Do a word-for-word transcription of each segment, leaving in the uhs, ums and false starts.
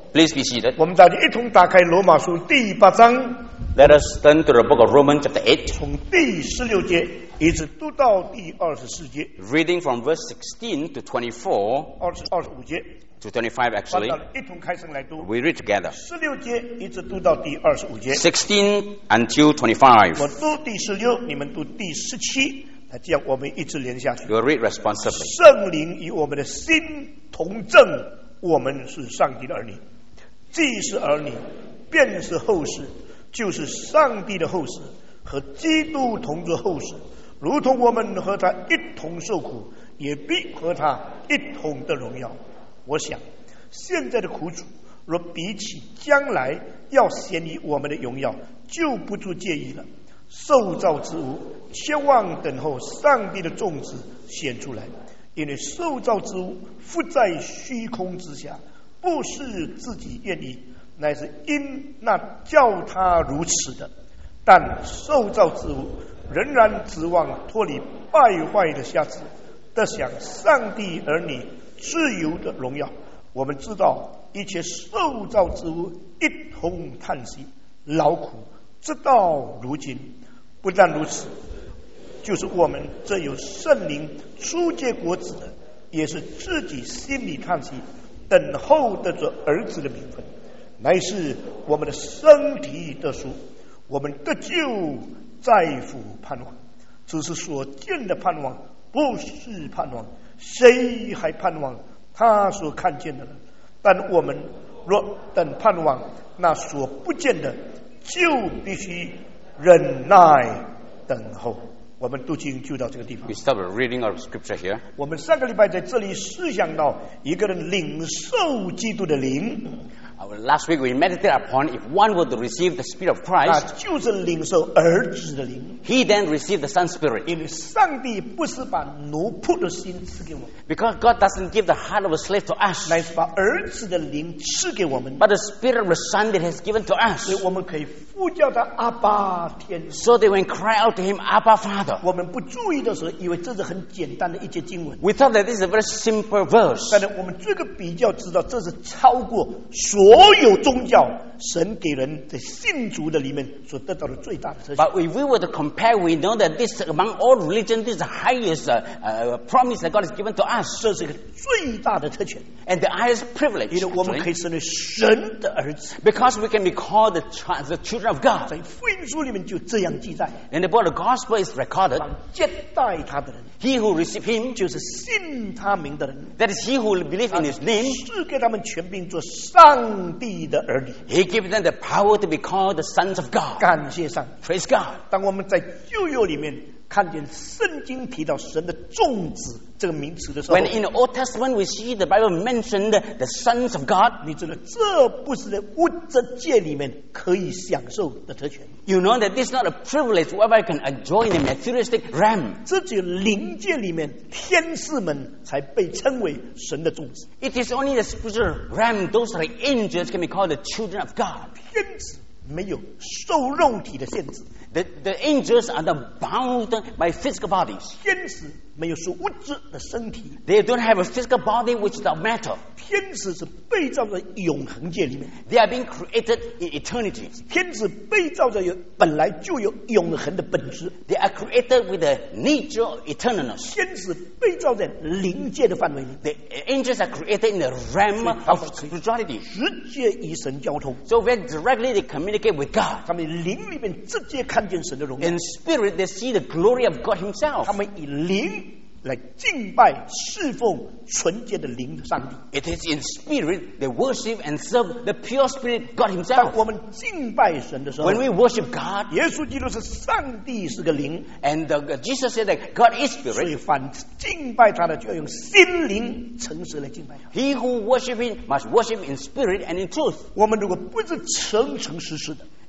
Please be seated. 我们大家一同打开罗马书第八章， Let us turn to the book of Romans chapter eight, 从第十六节一直读到第二十四节， reading from verse sixteen to twenty-four 二十二十五节， to twenty-five 把 actually. 大家一同开声来读。 We read together. 十六节一直读到第二十五节， sixteen until twenty-five. 我读第十六，你们读第十七，那这样我们一直连下去。 We'll read responsibly. 圣灵与我们的心同证，我们是上帝的儿女。既是儿女，便是后世，就是上帝的后世，和基督同作后世，如同我们和他一同受苦，也必和他一同得荣耀。我想，现在的苦楚，若比起将来要显于我们的荣耀，就不足介意了。受造之物，切望等候上帝的种子显出来，因为受造之物附在虚空之下，不是自己愿意，乃是因那叫他如此的。但受造之物仍然指望脱离败坏的瑕疵，得享上帝儿女自由的荣耀。我们知道一切受造之物一同叹息劳苦，直到如今。不但如此，就是我们这有圣灵初结果子的，也是自己心里叹息，等候得着儿子的名分，乃是我们的身体得赎，我们得救在乎盼望。只是所见的盼望不是盼望，谁还盼望他所看见的呢？但我们若等盼望那所不见的，就必须忍耐等候。我们读经就到这个地方。 We start reading our scripture here. 我们上个礼拜在这里思想到一个人领受基督的灵， Uh, last week we meditated upon if one were to receive the Spirit of 那 Christ, 就是领受儿子的灵。 he then received the Son's Spirit. 因为上帝不是把奴仆的心赐给我们， Because God doesn't give the heart of a slave to us, 乃是把儿子的灵赐给我们， but the Spirit of the Son that He has given to 所以 us, 我们可以呼叫他阿爸天父。 so that when cry out to Him, Abba Father. 我们不注意的时候，以为这是很简单的一节经文， We thought that this is a very simple verse. 但是我们这个比较知道，这是超过所有宗教神给人的信主的里面所得到的最大的特权。 But if we were to compare, we know that this, among all religions, this is the highest uh, uh, promise that God has given to us, 这是一个最大的特权， and the highest privilege, 因为我们可 actually, 以成为神的儿子。 because we can be called the, chi- the children of God. 在福音书里面就这样记载， In the book of the Gospel is recorded, 接待他的人 he who received Him, 就是信他名的人， that is he who believed in His name, 是给他们权柄做上帝的儿女。 He gives them the power to be called the sons of God. 感谢上帝。 Praise God. 当我们在旧约里面看见圣经提到神的众子这个名词的时候， When in the Old Testament we see the Bible mentioned the sons of God, 你知道这不是在物质界里面可以享受的特权， you know that this is not a privilege whereby I can enjoy in the materialistic realm. 这只有灵界里面天使们才被称为神的众子。 It is only the spiritual realm, those are the angels can be called the children of God. 天子没有受肉体的限制， The, the angels are not bound by physical bodies. 天使没有属物质的身体， They don't have a physical body which is of matter. 天使是被造在永恒界里面， They are being created in eternity. 天使被造在有本来就有永恒的本质， They are created with the nature of eternalness. 天使被造在灵界的范围里， The angels are created in the realm of spirituality. 直接与神交通， So when directly they communicate with God. 他们灵里面直接看见神的荣耀， In spirit, they see the glory of God Himself. 他们以灵来敬拜侍奉纯洁的灵的上帝。 It is in spirit they worship and serve the pure spirit God 当 Himself. 我们敬拜神的时候， When we worship God, 耶稣基督是上帝，是个灵， and uh, Jesus said that God is 所以 spirit, 凡敬拜他的，就要用心灵诚实来敬拜他。 he who worship Him must worship in spirit and in truth. 我们如果不是诚诚实实的，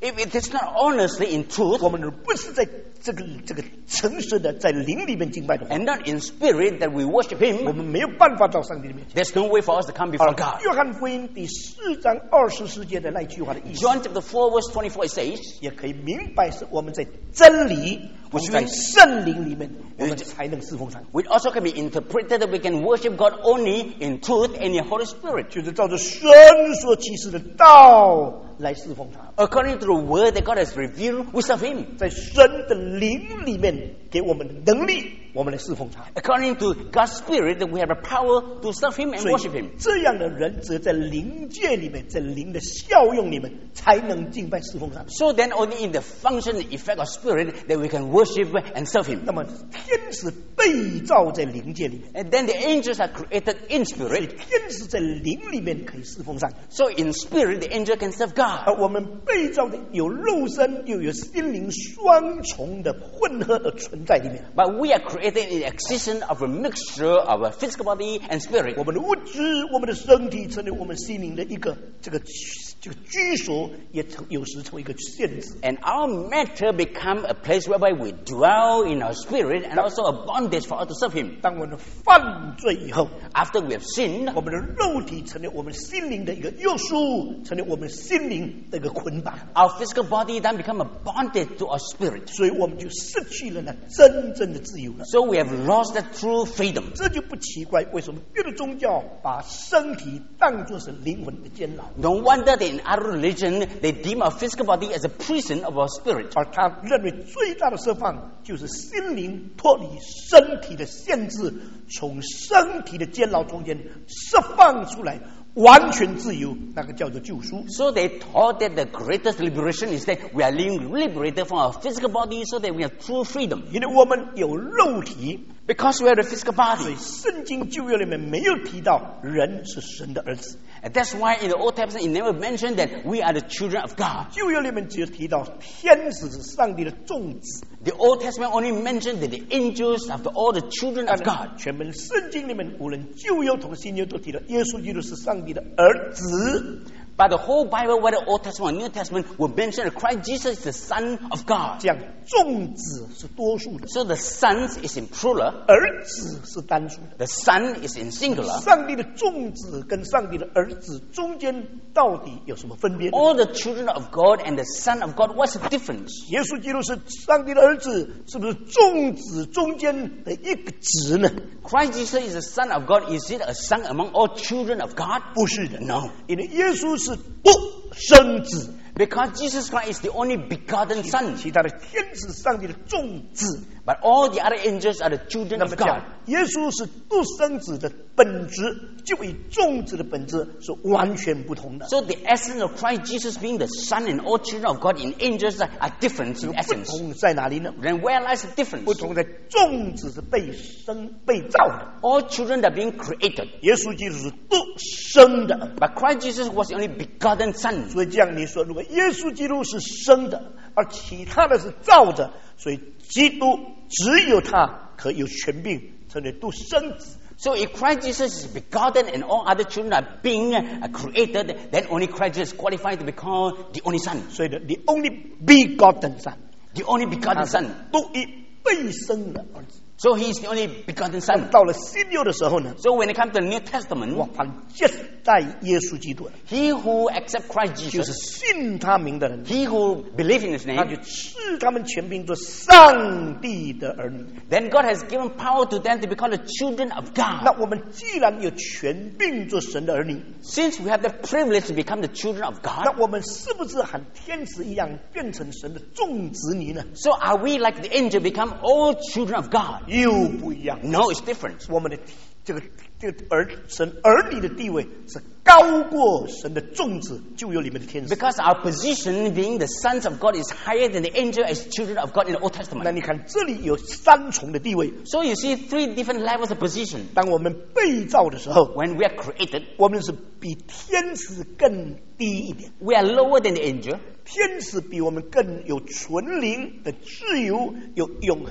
If it is not honestly in truth, 我们不是在这个这个诚实的在灵里面敬拜的话， and not in spirit that we worship 我 Him, 们没有办法到上帝的面前。 there's no way for us to come before God. 约翰福音第四章二十四节的那句话的意思， John chapter four verse twenty-four it says, 也可以明白是我们在真理，我们在圣灵里面，我们才能侍奉上帝。 which also can be interpreted that we can worship God only in truth and in Holy Spirit. 就是照着神所启示的道来侍奉他， According to the word that God has revealed, we serve Him. 在神的灵里面给我们的能力，我们来侍奉他。 According to God's Spirit, that we have a power to serve Him and 所 worship 以 Him. 这样的人只有在灵界里面，在灵的效用里面，才能敬拜侍奉上帝。 So then only in the function, the effect of Spirit, that we can worship and serve Him. 那么天使被造在灵界里面， And then the angels are created in 所以 spirit. 天使在灵里面可以侍奉上帝。 So in spirit, the angel can serve God. 而我们被造的有肉身又有心灵双重的混合的存在里面。 But we are created in the existence of a mixture of a physical body and spirit. 我们的物质，我们的身体成为我们心灵的一个这个这个居所，也成有时成为一个限制。 And our matter become a place whereby we dwell in our spirit and also a bondage for us to serve Him. 当我们犯罪以后， After we have sinned, 我们的肉体成为我们心灵的一个约束，成为我们心灵的一个捆绑， our physical body then become a bondage to our spirit. 所以我们就失去了那真正的自由了。 So we have lost that true freedom. 这就不奇怪，为什么别的宗教把身体当作是灵魂的监牢， No wonder that in other religion, they deem our physical body as a prison of our spirit. 而他认为最大的释放就是心灵脱离身体的限制，从身体的监牢中间释放出来，完全自由，那个叫做救赎。 So they thought that the greatest liberation is that we are being liberated from our physical body so that we have true freedom. 因为我们有肉体， Because we have the physical 所以 body. 圣经旧约里面没有提到人是神的儿子， And that's why in the Old Testament, it never mentioned that we are the children of God. 旧约里面只有提到天使是上帝的众子， The Old Testament only mentioned that the angels are the- all the children of God. 全本圣经里面无论旧约同新约都提到耶稣基督是上帝的儿子， But the whole Bible, whether Old Testament or New Testament, will mention that Christ Jesus is the Son of God. 这样众子是多数的， So the Son is in plural, 儿子是单数的。 the Son is in singular. 上帝的众子跟上帝的儿子中间到底有什么分别？ All the children of God and the Son of God, what's the difference? 耶稣基督是上帝的儿子，是不是众子中间的一个子呢？ Christ Jesus is the Son of God. Is it a son among all children of God? 不是的， No. 因为耶稣是独生子， Because Jesus Christ is the only begotten Son. 其他的天使上帝的众子。 But all the other angels are the children 那 of 么讲 God. 耶稣是独生子的本质，就与众子的本质是完全不同的。 So the essence of Christ Jesus being the Son and all children of God in angels are, are different in 不 essence. 同在哪里呢？ Then where lies the 不 difference? 同在众子是被生被造的， All children are being created. 耶稣基督是独生的。 But Christ Jesus was the only begotten Son. 所以这样你说，如果耶稣基督是生的，而其他的是造的，所以基督只有他可有权柄成为独生子。 So if Christ Jesus is begotten and all other children are being uh, created, then only Christ Jesus is qualified to become the only Son. 所以呢，the only begotten son， The only begotten Son. 独一被生的儿子。 So he is the only begotten Son. 到了新约的时候呢， So when it comes to the New Testament, 我凡接待耶稣基督的， he who accepts Christ 就是 Jesus, 信他名的人， he who believes in his 他就 name, 赐他们权柄做上帝的儿女。 then God has given power to them to become the children of 那 God. 我们既然有权柄做神的儿女， Since we have the privilege to become the children of 那 God, 我们是不是和天使一样变成神的众子女呢？ so are we like the angel become all children of God? 又不一样。 No, it's different. 我们的这个这个儿神儿女的地位是高过神的众子旧约里面的天使。 Because our position being the sons of God is higher than the angel as children of God in the Old 那 Testament. 你看这里有三重的地位。 So you see three different levels of position. 当我们被造的时候， When we are created, 我们是比天使更低一点。 we are lower than the angel. 天使比我们更有纯灵的自由，有永恒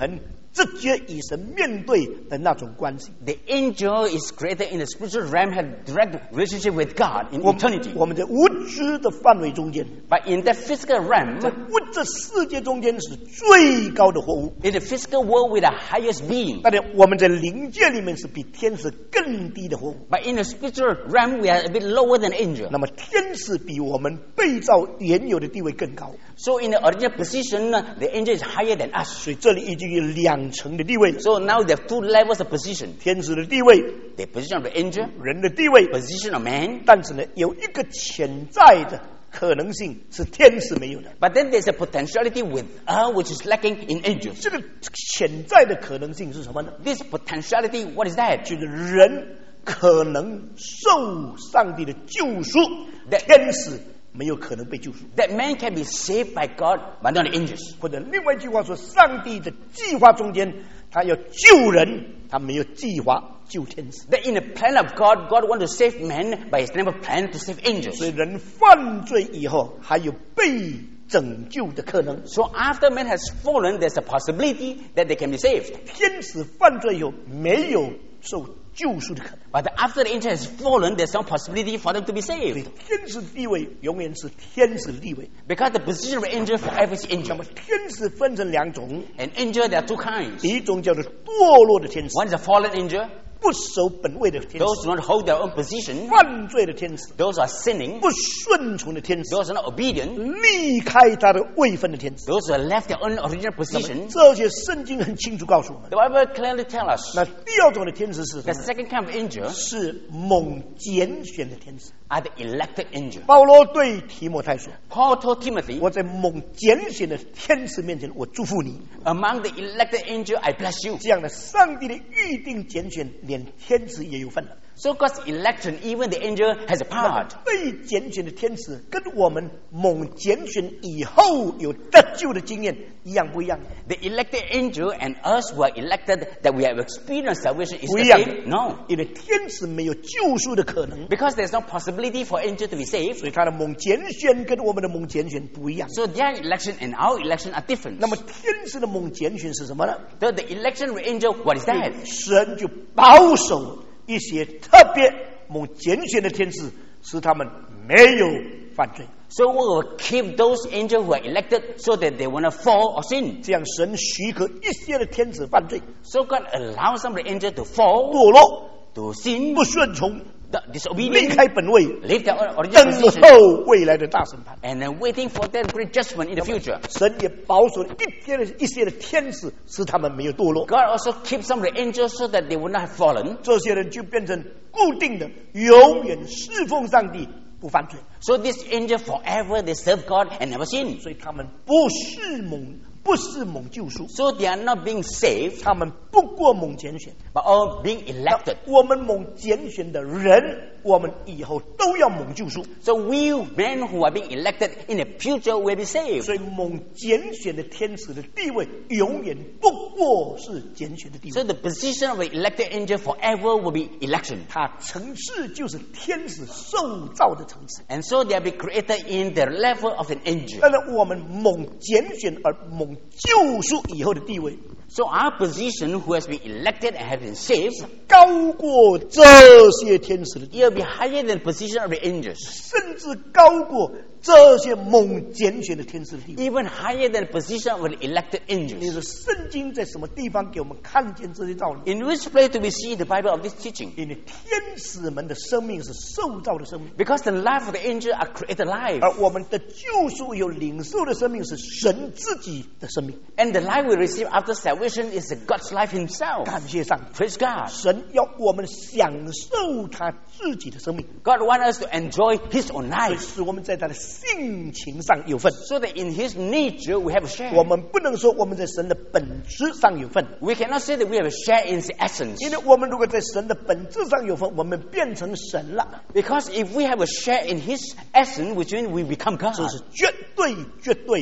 直接与神面对的那种关系。 The angel is created in the spiritual realm, had direct relationship with God in 我们 eternity. 我们在无知的范围中间， But in the physical 在 realm, 物质世界中间是最高的活物。 in the physical world with the highest being. 但是我们在灵界里面是比天使更低的活物。 But in the spiritual realm, we are a bit lower than angel. 那么天使比我们被造原有的地位更高， So in the original position, the angel is higher than us. 所以这里已经有两层的地位了。 So now there are two levels of position. 天使的地位， The position of the angel, 人的地位， position of man. 但是呢，有一个潜在的可能性是天使没有的。 But then there's a potentiality with us which is lacking in angels. 这个潜在的可能性是什么呢？ This potentiality, what is that? 就是人可能受上帝的救赎， That- 天使没有可能被救赎。 That man can be saved by God, but not the angels. 或者另外一句话说，上帝的计划中间，他要救人，他没有计划救天使。 That in the plan of God, God wants to save man, but He's never planned to save angels. 所以人犯罪以后，还有被拯救的可能。 So after man has fallen, there's a possibility that they can be saved. 天使犯罪以后，没有受救赎的可能。 But after the angel has fallen, there's no possibility for them to be 所以 saved. 天使的地位永远是天使的地位。 Because the position of an angel forever is 那 angel. 么天使分成两种， An angel, there are two kinds. 一种叫做堕落的天使， One is a fallen angel. 不守本位的天 Those 使， who don't hold their own position. 犯罪的天使， Those who are sinning. 不顺从的天使， Those who are not obedient. 离开他的位分的天使。 Those who have left their own original 那么 position. 这些圣经很清楚告诉我们。 The Bible clearly tells us 那第二种的天使是什 the 么呢？ second kind of angel 是蒙拣选的天使。 are the elected angel. 保罗对提摩太说 Paul told Timothy,：“ 我在蒙拣选的天使面前，我祝福你。 among the elected angel, I bless you. 这样的，上帝的预定拣选，连天使也有份了。 So God's election, even the angel has a part. 被拣选的天使跟我们蒙拣选以后有得救的经验一样不一样？ The elected angel and us who are elected, that we have experienced salvation, is 不 the 一样 same? No. 因为天使没有救赎的可能， Because there's no possibility for angel to be saved. 所以他的蒙拣选跟我们的蒙拣选不一样。 So their election and our election are different. 那么天使的蒙拣选是什么呢？ So the election of angel, what is that? 神就保守一些特别蒙拣选的天使，使他们没有犯罪。 So we will keep those angels who are elected so that they will not fall or sin. 这样神许可一些的天使犯罪、 So God allows some of the angels to fall, 堕落、 to sin, 不顺从、 the 离 disobedient, 开本位， leave their original 等 position, 候未来的大审判。 and then waiting for that great judgment in the future. 神也保守了一些的一些的天使，使他们没有堕落。 God also keeps some of the angels so that they will not have fallen. 这些人就变成固定的，永远侍奉上帝，不犯罪。 So this angel forever they serve God and never sin. 所以他们不是蒙，不是蒙救赎， So they are not being saved, 他们不过蒙拣选。 but all being elected. 我们蒙拣选的人，我们以后都要蒙救赎。 So we men who are being elected in the future will be saved. 所以蒙拣选的天使的地位，永远不过是拣选的地 So 位。 the position of an elected angel forever will be election. 它层次就是天使受造的层次。 And so they will be created in the level of an angel. 当然，我们蒙拣选而蒙救赎以后的地位， So our position who has been elected and has been saved, 高过这些天使的地位， it will be higher than the position of the angels. 甚至高过这些蒙拣选的天使的地位。 Even higher than the position of the elected 你 angels. 说圣经在什么地方给我们看见这些道理？ In which place do we see the Bible of this teaching? 因为天使们的生命是受造的生命， Because the life of the angel are created life. 而我们的救赎有领受的生命是神自己的生命。 And the life we receive after salvation is God's life himself. 感谢上帝， Praise God. 神要我们享受他自己的生命， God wants us to enjoy his own 所以 life. 使我们在他的性情上有份。 So that in his nature we have a 我 share. 们不能说我们在神的本质上有份， We cannot say that we have a share in his essence. 因为我们如果在神的本质上有份，我们变成神了， Because if we have a share in his essence, which means we become 这 God. 是绝对绝对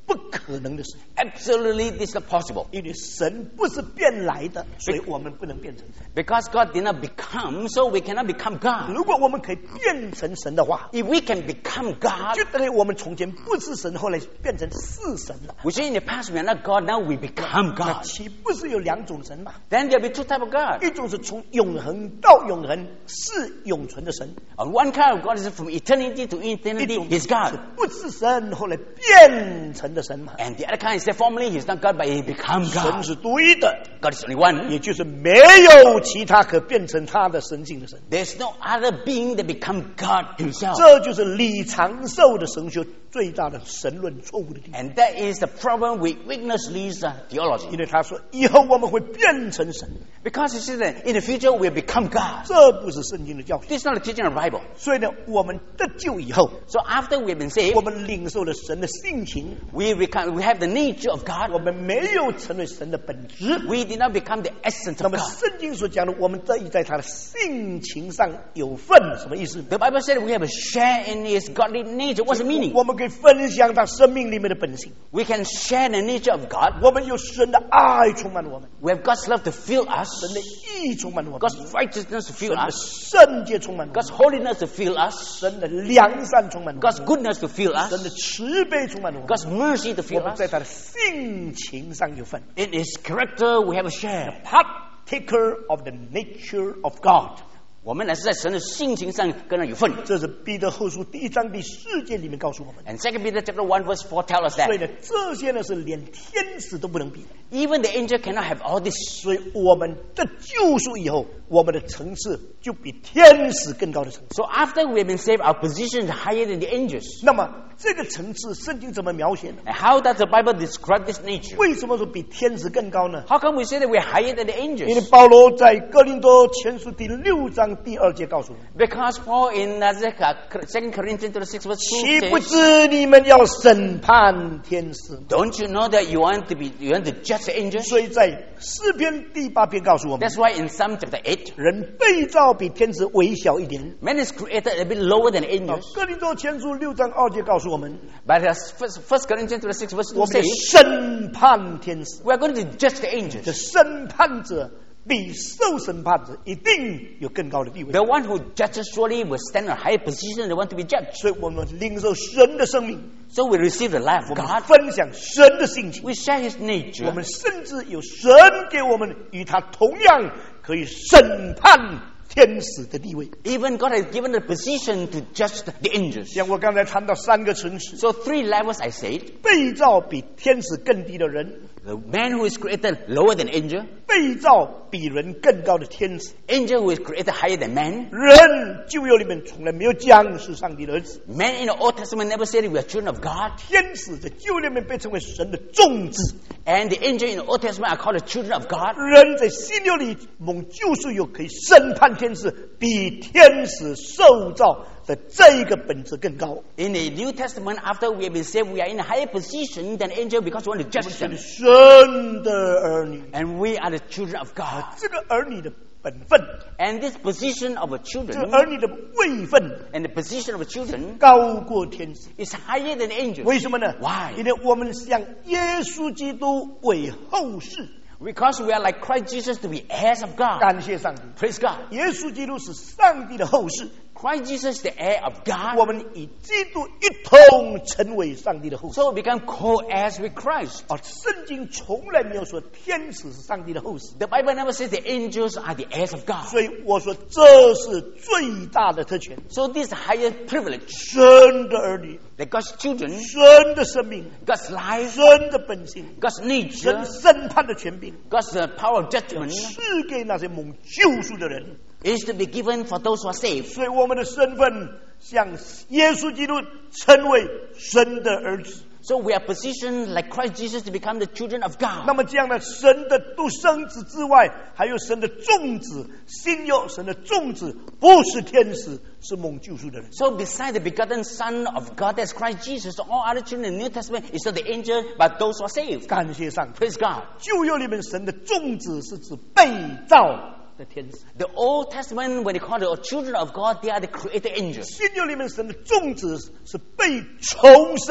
不可能的事。 Absolutely, this is not possible. 因为神不是变来的，所以我们不能变成神。 Because God did not become, so we cannot become God. 如果我们可以变成神的话， If we can become God, 就等于我们从前不是神，后来变成是神了。 which in the past we are not God, now we become 那 God. 岂不是有两种神吗？ Then there will be two types of God. 一种是从永恒到永恒，是永存的神； On one kind of God is from eternity to 一 eternity, 种 He's 是 God. 不是神，后来变成的神嘛。 And the other kind is that formerly He's not God, but He become 神 God. 是独一的， God is only one. 也就是没有其他可变成他的神性的神。 There's no other being that become God Himself. 这就是李长寿的神学最大的神论错误的地方。 And that is the problem with Witness Lee's uh, 因 theology. 为他说以后我们会变成神， Because He said that in the future we'll become God. 这不是圣经的教训。 This is not the teaching of the Bible. 所以呢，我们得救以后， So after we've been 我 saved, 们领受了神的性情， we become, we have the nature of 我 God. 们没有成为神的本质。 We did not become the essence 那 of 么 God. 圣经所讲的，我们得以在他的性情上有份，什么意思？ The Bible said we have a share in His godly nature. What's the meaning? 我们可以分享他生命里面的本性， We can share the nature of God. 我们有神的爱充满了我们， We have God's love to fill us. 神的义充满了我们， God's righteousness to 神 fill 的 us. 圣洁充满了我 God's 们， holiness to fill us. 神的良善充满了我 God's 们， goodness to fill 神的 us. 慈悲充满了我们， God's mercy to 我 fill 们 us. 在他的性情上有份。 In His character we have a share. Partaker of the nature of God， 我们乃是在神的性情上跟他有份。 这是彼得后书第一章第四节里面告诉我们。 And Second Peter chapter one verse four tells us 所以 that 呢，这些呢是连天使都不能比的。 even the angel cannot have all this. 所以我们的救赎以后，我们的层次就比天使更高的层次。 So after we have been saved, our position is higher than the angels. 那么这个层次，圣经怎么描写呢？ And how does the Bible describe this nature? 为什么说比天使更高呢？ How come we say that we're higher than the 因为 angels? 保罗在哥林多前书第六章第二节告诉我们： Because Paul in uh, Second Corinthians six verse 岂 two 不 says, 知你们要审判天使吗？ don't you know that you want to be you want to judge the angels? 所以在诗篇第八篇告诉我们， That's why in Psalm chapter eight, 人被造比天使微小一点。 man is created a bit lower than angels. 哥林多前书六章二节告诉我们， But as First, First Corinthians six verse 我 two 们要 says, 审判天使。 we are going to judge the 这 angels. 审判者比受审判者一定有更高的地位。 The one who judges surely will stand in a higher position than the one to be judged. 所以我们领受神的生命， So we receive the life 我 of 们 God. 分享神的性情， We share His 我 nature. 们甚至有神给我们与他同样可以审判天使的地位。 Even God has given the position to judge the angels. 像我刚才谈到三个层次， So three levels I said. 被造比天使更低的人， The man who is created lower than angel. 被造比人更高的天使。 Angel who is created higher than man. 人旧约里面从来没有讲是上帝的儿子， Man in the Old Testament never said we are children of God. 天使在旧约里面被称为神的种子。 And the angel in the Old Testament are called the children of God. 人在新约里蒙救赎有可以审判天使，比天使受造的这一个本质更高。 In the New Testament, after we have been saved, we are in a higher position than angel because we want to 我 judge 们是 them. 神的儿女， And we are the children of God. 这个儿女的本分， And this position of a 这个 children 儿女的位分 and the position of a children 高过天使。 is higher than angels. 为什么呢 Why? 因为我们向耶稣基督为后世。 Because we are like Christ Jesus to be heirs of God. 感谢上帝， Praise God. 耶稣基督是上帝的后世， Christ Jesus is the heir of 我 God. 们与基督一同成为上帝的后世。 So we become co-heirs with Christ. 而圣经从来没有说天使是上帝的后世， The Bible never says the angels are the heirs of God. 所以我说这是最大的特权。 So this is higher privilege 神的儿女， that God's children, 神的生命， God's life, 神的本性， God's 神 nature, 审判的权柄， God's uh, power of judgment 赐给那些蒙救赎的人。 is to be given for those who are saved. 所以我们的身份像耶稣基督成为神的儿子。 So we are positioned like Christ Jesus to become the children of 那 God. 么这样的神的独生子之外，还有神的众子，新有神的众子不是天使，是蒙救赎的人。 So beside the begotten Son of God, that's Christ Jesus, all other children in the New Testament is not the angel, but those who are saved. 感谢上帝， Praise God. 旧约里面神的众子是指被造的天使， The Old Testament, when they call the children of God, they are the created angels. 新约里面神的众子是被重生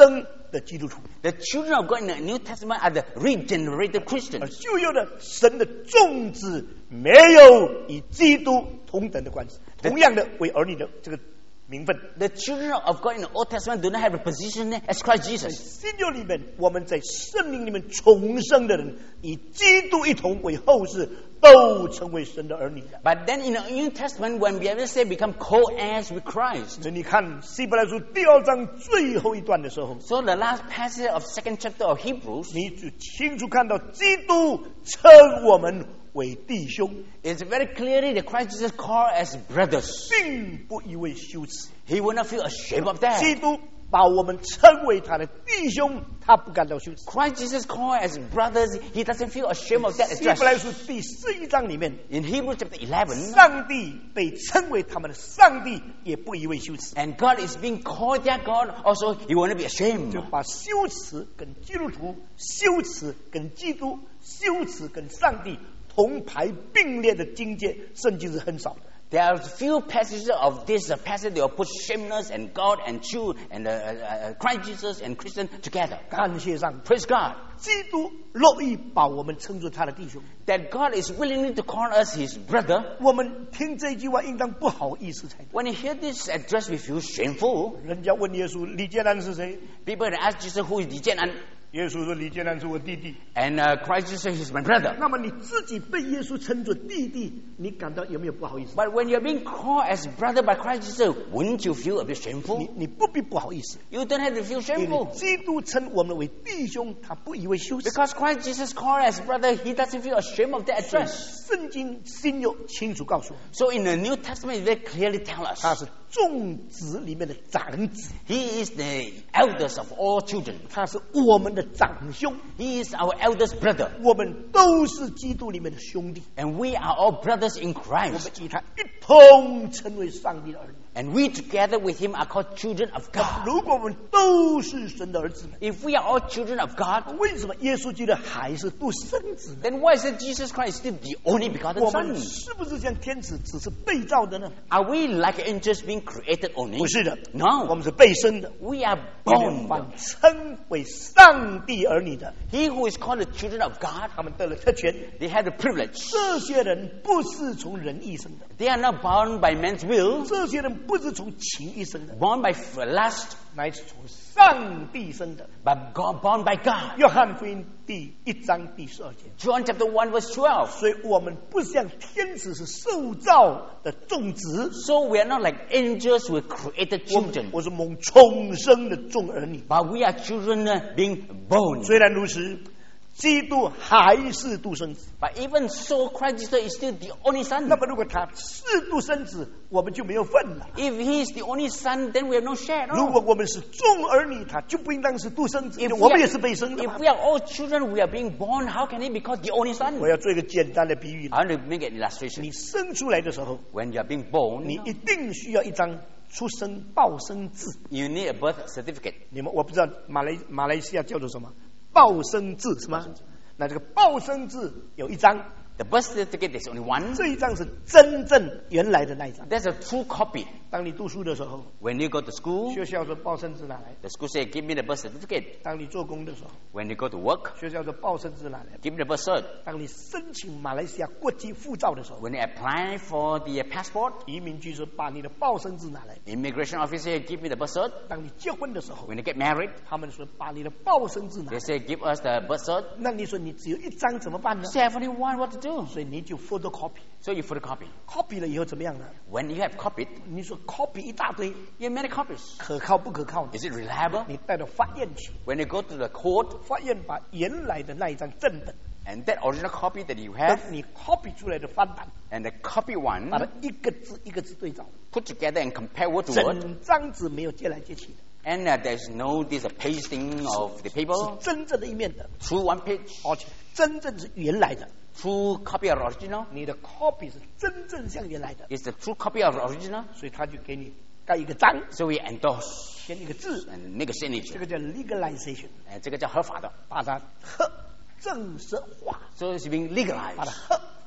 的基督徒， The children of God in the New Testament are the regenerated 而 Christians. 旧约的神的众子没有与基督同等的关系，同样的为儿女的这个名分。 The children of God in the Old Testament do not have a position as Christ 在 Jesus. 新约里面，我们在圣灵里面重生的人，与基督一同为后世，都成为神的儿女。 But then in the New Testament, when we ever say become co-heirs with Christ, 所以你看希伯来书第二章最后一段的时候， so the last passage of second chapter of Hebrews, 你就清楚看到基督称我们为弟兄， it's very clearly that Christ Jesus called as brothers. 并不以为羞耻。 He will not feel ashamed of 基 that. 督把我们称为他的弟兄，他不感到羞耻。 Christ Jesus called as brothers. He doesn't feel ashamed of that 希伯来 address. 书第十一章里面， In Hebrews chapter eleven, 上帝被称为他们的上帝，也不以为羞耻， and God is being called their God. Also, He will not be ashamed. 就把羞耻跟基督徒、羞耻跟基督、羞耻跟上帝同排并列的境界，圣经是很少的。 There are few passages of this uh, passage that will put shameless and God and Jew and uh, uh, Christ Jesus and Christian together. 感谢上帝， Praise God 基督乐意把我们称作他的弟兄。 that God is willing to call us His brother. 我们听这句话应当不好意思才对。 When you hear this address, we feel shameful. 人家问耶稣：“李建安是谁 People ask Jesus, "Who is Li Jianan?" 耶稣说：“李建安是我弟弟。 And uh, Christ Jesus says, "He's my brother." 那么你自己被耶稣称作弟弟，你感到有没有不好意思？ But when you're being called as brother by Christ Jesus, wouldn't you feel a bit 你 shameful? 你不必不好意思， You don't have to feel 因为 shameful. 基督称我们为弟兄，他不以为羞耻。 Because Christ Jesus called as brother, He doesn't feel ashamed of that address. 圣经新约清楚告诉我们， So in the New Testament, it very clearly tells us 他是众子里面的长子， He is the eldest of all children. 他是我们的长兄， He is our eldest brother. 我们都是基督里面的兄弟， And we are all brothers in 我们 Christ. 与他一同成为上帝的儿女。 And we together with Him are called children of God. 如果我们都是神的儿子们， If we are all children of God, 为什么耶稣基督还是独生子呢？ then why is it Jesus Christ still the only begotten 我们 Son? 是不是像天使只是被造的呢？ Are we like angels being created only? 不是的， No. 我们是被生的， We are 我们 born. 称为上帝儿女的， He who is called the children of God, 他们得了特权。 they have the privilege. 这些人不是从人意生的， They are not born by man's will, 这些人不是从情意生的， born by lust, 乃是从上帝生的。 but God, born by God. 约翰福音第一章第十二节。 John chapter one verse twelve. 所以我们不像天使是受造的种子， So we are not like angels who are created 我 children, 我是蒙重生的众儿女。 but we are children uh, being born. 虽然如此，基督还是独生子。 But even so, Christ Jesus is still the only 那 Son. 么，如果他是独生子，我们就没有份了。 If He is the only Son, then we have no share at 如 all. 果我们是众儿女，他就不应当是独生子，因 If 为我 we 们 are, 也是被生的嘛 if。we are all children, we are being born. How can He be called the only Son? 我要做一个简单的比喻。 I want to make an illustration. 你生出来的时候， When you are being born, 你一定需要一张出生报生字。 you need a birth certificate. 你们我不知道马来马来西亚叫做什么报生字是吗？那这个报生字有一张， The birth certificate is only one. 这一张是真正原来的那一张。 That's a true copy. 当你读书的时候， When you go to school, 学校说报生字拿来； the school say, "Give me the birth certificate." 当你做工的时候， When you go to work, 学校说报生字拿来； give me the birth cert. 当你申请马来西亚国际护照的时候， When you apply for the passport, 移民局说把你的报生字拿来； immigration officer give me the birth cert. 当你结婚的时候， When you get married, 他们说把你的报生字拿 they 来。 say, "Give us the birth cert." 那你说你只有一张怎么办呢？ Say, "I have only one. What to do?" 所以你就 photocopy，copy So you photocopy. 了以后怎么样呢？ When you have copied, 你说 copy 一大堆， you have many copies. 可靠不可靠呢？ Is it reliable? 你带到法院去， When you go to the court, 法院把原来的那一张正本， and that original copy that you 跟 have 你 copy 出来的翻版， and the copy 把 one 它一个字一个字对照， put together and compare word to word, 整张纸没有接来接去的， and uh, there's no this uh, pasting of the 是 paper 真正的一面的， through one page, 而且真正是原来的。 true copy of original. 你的 copy 是真正像原来的， It's the true copy of original. 所以他就给你盖一个章， So we endorse 签一个字， and make a 这 signature. 个叫 legalization， 呃，这个叫合法的， 把它合正式化， so it's being 把它 legalized. 合法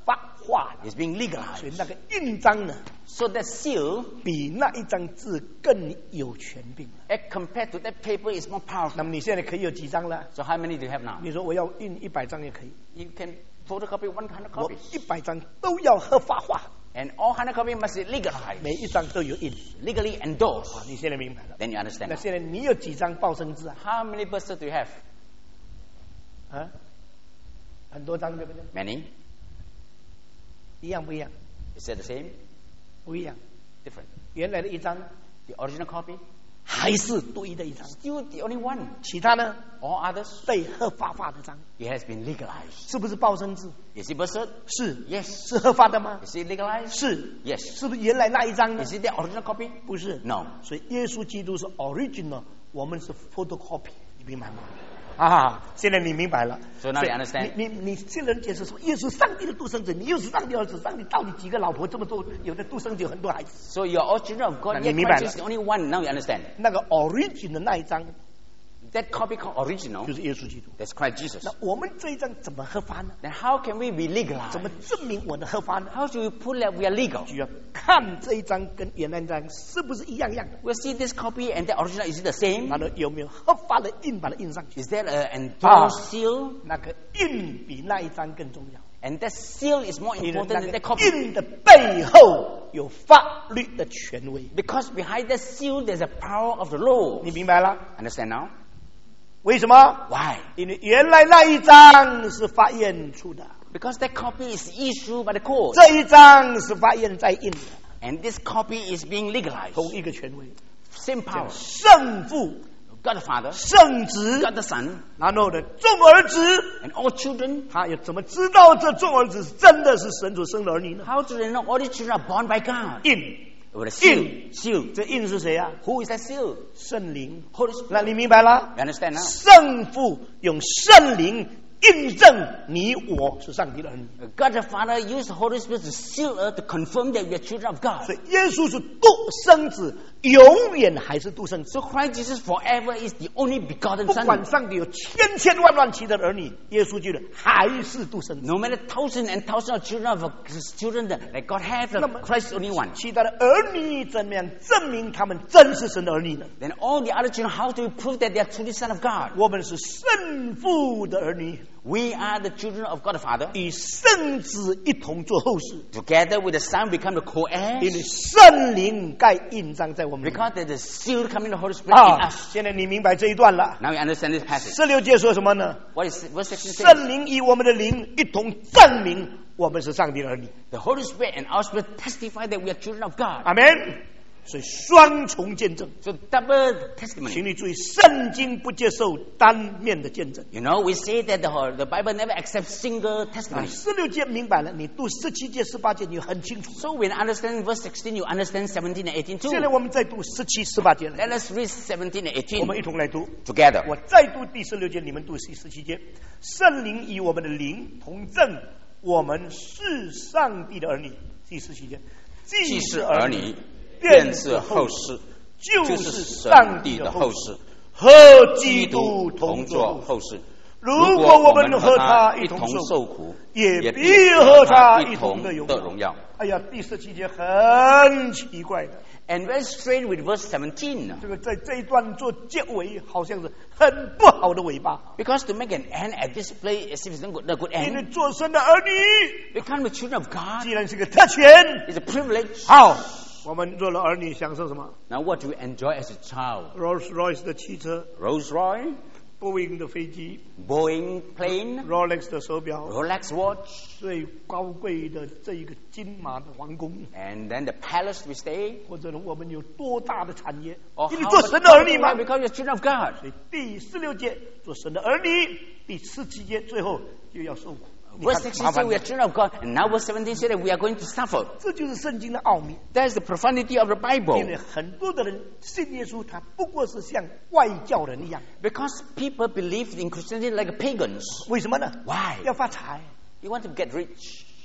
化了， It's being 所以 legalized. 那个印章呢， So that seal, 比那一张字更有权柄。 as compared to that paper, is more powerful. 那么你现在可以有几张了？ So how many do you have now? 你说我要印一百张也可以， You can photocopy one hundred 我 copies. 一百张都要合法化， And all hundred copies must be legalized. 每一张都有印。 Legally endorsed. 啊，你现在明白了？ Then you understand. 那现在你有几张报生字啊？ How many birth certificates do you have? 啊，很多张对不对？ Many. 一样不一样？ Is it the same? 不一样。 Different. 原来的一张 The original copy? 还是独一的一张， Still the only one. 其他呢 All others, 被合法化的章， it has been legalized. 是不是报生字？ Is it birth cert? 是 Yes. 是合法的吗？ Is it legalized? 是 Yes. 是不是原来那一张呢 Is？it the original copy? 不是 No. 所以耶稣基督是 original， 我们是 photocopy， 你明白吗？啊，现在你明白了。 So now 所以 you understand. 你你你现在人解释说，耶稣上帝的独生子，你又是上帝儿子，上帝到底几个老婆这么多？有的独生子有很多孩子。 So you're all children of God. 那 Yet 你明白了。 Christ is the only one. Now you understand. 那个 origin 的那一张 That copy called original, 就是耶稣基督。 that's Christ Jesus. 那我们这一张怎么合法呢？ Then how can we be 怎么 legalized? 证明我的合法呢？ How do we prove that we are legal? 就要看这一张跟原来那张是不是一样样的， We'll see this copy and the original. Is it the same? 完了有没有合法的印把它印上去？ Is there an Ah. endorsed seal? 那个印比那一张更重要。 And that seal is more 因为 important 那 than 个 that copy. 印的背后有法律的权威， Because behind that seal, there's a power of the law. 你明白了？ Understand now? 为什么？ Why? 因为原来那一张是法院出的， Because that copy is issued by the court. 这一张是法院在印的， And this copy is being legalized. 同一个权威， Same power. 圣父、 God the Father, 圣子， God the Son, 然后呢众儿子， and all children. 他又怎么知道这众儿子真的是神所生的儿女呢？ How do they know all these children are born by God? 印， With a seal. In. Seal. 这印是谁啊？ Who is that seal? 圣灵。 Holy 那 Spirit. 你明白了？ You understand now? 圣父用圣灵印证你我是上帝的儿女。 God the Father used the Holy Spirit to seal us to confirm that we are children of God. 所以耶稣是独生子，永远还是独生子。 So Christ Jesus forever is the only begotten 不管 Son. 上帝有千千万万其他的儿女，耶稣基督还是独生子。 No matter thousand and thousand of children of children that that God has, 那么 Christ is only one. 其他的儿女怎么样证明他们真是神的儿女呢？ Then all the other children, how do we prove that they are truly son of God? 我们是圣父的儿女， We are the children of God the Father. 与圣子一同做后事， Together with the Son become the 因 co-heirs. 为圣灵该印章在我们里面。 Because there's a seal coming the Holy Spirit 啊 in，us. 现在你明白这一段了。 Now we understand this passage. 十六节说什么呢？ What is verse sixteen says? 圣灵与我们的灵一同证明我们是上帝的儿女。 The Holy Spirit and our spirit testify that we are children of God. 阿门。所以双重见证， So double testimony. 请你注意，圣经不接受单面的见证。 You know, we say that the, the Bible never accepts single 啊， testimony. 十六节明白了，你读十七节、十八节，你很清楚。 So when you understand verse sixteen, you understand seventeen and eighteen too. 现在我们再读十七、十八节了， Let us read seventeen and 我们一 eighteen 同来读。 together. 我再读第十六节，你们读第十七节。圣灵与我们的灵同证，我们是上帝的儿女。第十七节， 既是儿女， 便便是后世， 就就是是上上帝帝的后世的后世， 和基基督督同同作后世。 作后世。 如如果我们果我们和和他他一同一同受受苦， 也必也必和和他一他一同同的荣耀得荣耀。 哎呀，第十七节很奇怪的， And very strange with verse seventeen. 这个在这一段做结尾，好像是很不好的尾巴。 Because to make an end at this place as if it's not good, the good 因为 end, 做神的儿女， become the children of God 既然是个特权， is a privilege. 好，我们做了儿女享受什么 Now what do we enjoy as a child? ？Rolls Royce 的汽车 Rolls Royce, ，Boeing 的飞机 Boeing plane, ，Rolex 的手表， Rolex watch, 最高贵的这一个金马的皇宫， and then the palace we stay. 或者我们有多大的产业？ Or 因为 how 做 much 神的儿女 power 嘛 we。have because you're children of God. 所以第十六节做神的儿女，第十七节最后就要受苦。你 Verse 看 sixteen 麻 says 烦 we are 的， children of God, and now verse seventeen says that we are going to suffer. 这就是圣经的奥秘。 That is the profundity of the 因 Bible. 为很多的人信耶稣，他不过是像外教人一样。 Because people believe in Christianity like pagans. 为什么呢？ Why? 要发财， You want to get rich.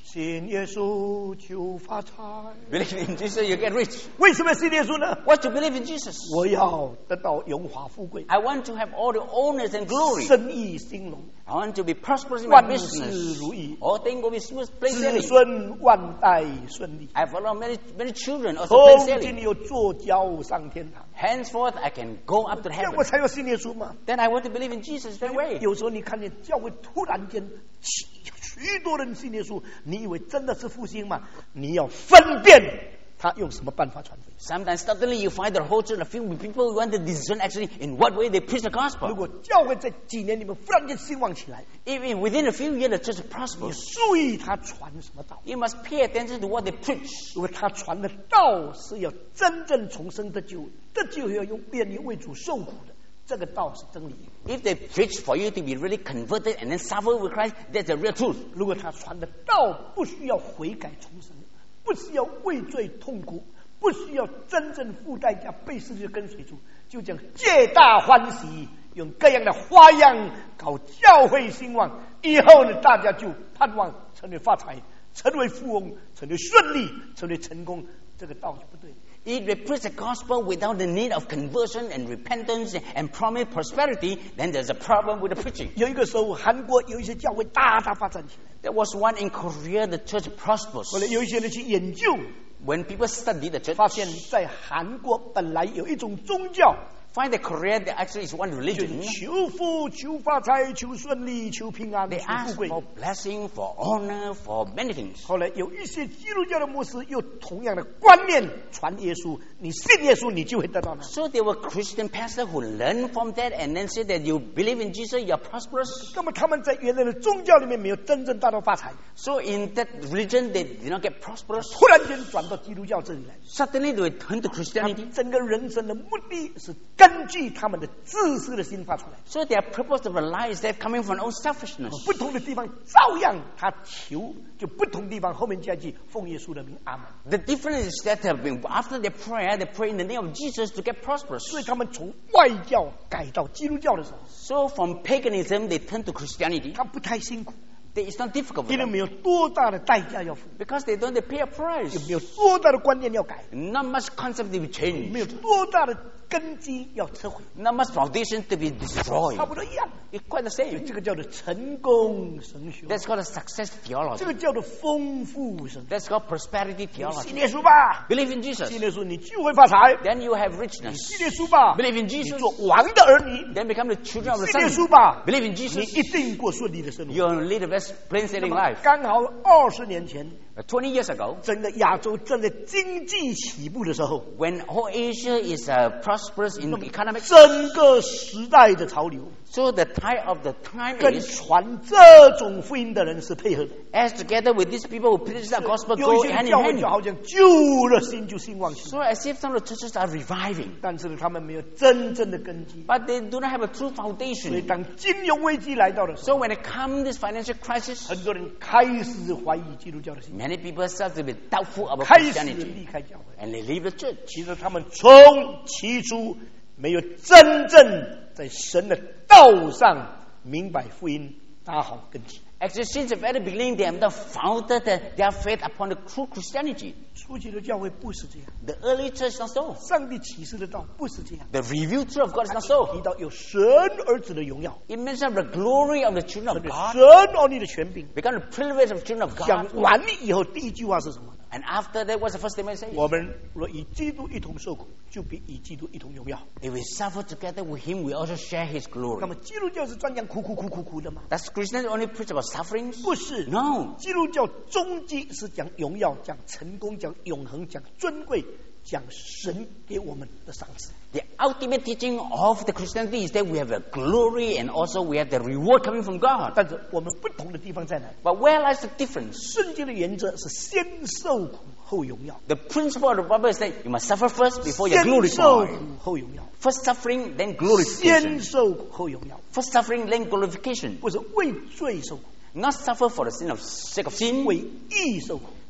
信耶稣就发财。 Believe in Jesus, you get rich. 为什么信耶稣呢？ Why to believe in Jesus? 我要得到荣华富贵， I want to have all the honors and glory. 生意兴隆， I want to be prosperous in my 万事 business. 如意， All things will be smooth, plain 子 sailing. 孙万代顺利。 I have allowed many, many children also plain 从 sailing. 今有坐轿上天堂， Henceforth, I can go up to 这样 heaven. 我才要信耶稣嘛。 Then I want to believe in Jesus that way. 有时候你看见教会突然间许许多人信耶稣，你以为真的是复兴吗？你要分辨他用什么办法传福音。 Sometimes suddenly you find the whole church, a few people want to discern actually in what way they preach the 如 gospel. 果教会在几年里面忽然间兴旺起来， Even within a few years, the church 你 prospers. 注意他传什么道。 You must pay attention to what they preach. 如果他传的道是要真正重生得救，得救要用愿意为主受苦的，这个道是真理。 If they preach for you to be really converted and then suffer with Christ, that's the real truth. 如果他传的道不需要悔改重生，不需要畏罪痛苦，不需要真正付代价被世界跟随主，就讲皆大欢喜，用各样的花样搞教会兴旺，以后呢，大家就盼望成为发财，成为富翁，成为顺利，成为成功，这个道就不对。 If they preach the gospel without the need of conversion and repentance and promise prosperity, then there's a problem with the preaching. 有一个时候，韩国有一些教会大大发展起来， There was one in Korea, the church 后 prospers. 来有一些人去研究， When people study the church, 发现在韩国本来有一种宗教， find that Korea there actually is one 就是 religion. 求福、求发财、求顺利、求平安、 They 求富 ask 贵。 for blessing, for honor, for many things. 后来有一些基督教的牧师又同样的观念传耶稣，你信耶稣，你就会得到那。 So there were Christian pastors who learned from that and then said that you believe in Jesus, you're prosperous. 那么他们在原来的宗教里面没有真正达到发财， So in that religion, they did not get prosperous. 突然间转到基督教这里来， Suddenly they would turn to 他 Christianity. 们整个人生的目的是根据他们的自私的心发出来。 So their purpose of the life is that coming from own selfishness. 不同的地方照样他求，就不同地方后面加一句奉耶稣的名，阿门。 The difference is that have been, after their prayer, they pray in the name of Jesus to get prosperous. 所以他们从外教改到基督教的时候， So from paganism, they turn to Christianity. 他不太辛苦， They, it's not difficult for 因为 them 没有多大的代价要付， because they don't they pay a 也 price. 没有多大的观念要改， Not much concept to be 没有 changed. 多大的根基要撤回， Not much foundation to be 差 destroyed. 不多一样。 It's quite the same. 这个叫做成功神学， That's called a success 这 theology. 个叫做丰富神学。 That's called prosperity 信 theology. 耶稣吧， Believe in Jesus. 信耶稣你就会发财； Then you have richness. 信耶稣吧， Believe in 你 Jesus. 做王的儿女； Then become the children of the 信耶 Son. 稣吧， Believe in 你 Jesus. 一定过顺利的生活。 You'll lead the best plain 那 sailing 么 life. 刚好二十年前， Twenty years ago, 整个亚洲正在经济起步的时候， when whole Asia is uh, prosperous in economics, 整个时代的潮流 so the tide of the time 跟 is 传这种福音的人是配合的。 as together with these people who preach the gospel 有一 go 些 hand in 教会就 hand. 好像旧了心就兴旺起来， So as if some of the churches are reviving, 但是呢，他们没有真正的根基。 but they do not have a true 所以 foundation. 当金融危机来到的时候， So when it comes this financial crisis, 很多人开始怀疑基督教的信仰， many people start to be doubtful about 开始 Christianity 离开教会。 and they leave the church. 其实他们从起初没有真正在神的道上明白福音，打好根基。 Actually, since the very beginning, they have not founded their, their faith upon the true Christianity. 初期的教会不是这样， The early church not so. 上帝启示的道不是这样。 The revealed truth of God is not 提 so. 到有神儿子的荣耀， It mentions the glory of the children of 神 God, 儿女的权柄。 become the privilege of children of 讲 God. 完了以后，第一句话是什么呢？ And after that, what's the first statement say? 我们若与基督一同受苦，就必与基督一同荣耀。 If we suffer together with Him, we also share His 那 glory. 么基督教是专讲苦苦苦苦苦的吗？ Does Christianity only preach about sufferings? 不是， No. 基督教终极是讲荣耀、讲成功、讲永恒、讲尊贵、讲神给我们的赏赐。 The ultimate teaching of the Christianity is that we have a glory and also we have the reward coming from God. 但是我们不同的地方在哪里？ But where lies the difference? 圣经的原则是先受苦后荣耀， The principle of the Bible is that you must suffer first before you're 先受 glorified. 苦后荣耀， First suffering, then 先 glorification. 受苦后荣耀， First suffering, then glorification. 不是为罪受苦， Not suffer for the sin of sake of sin, 为义受苦。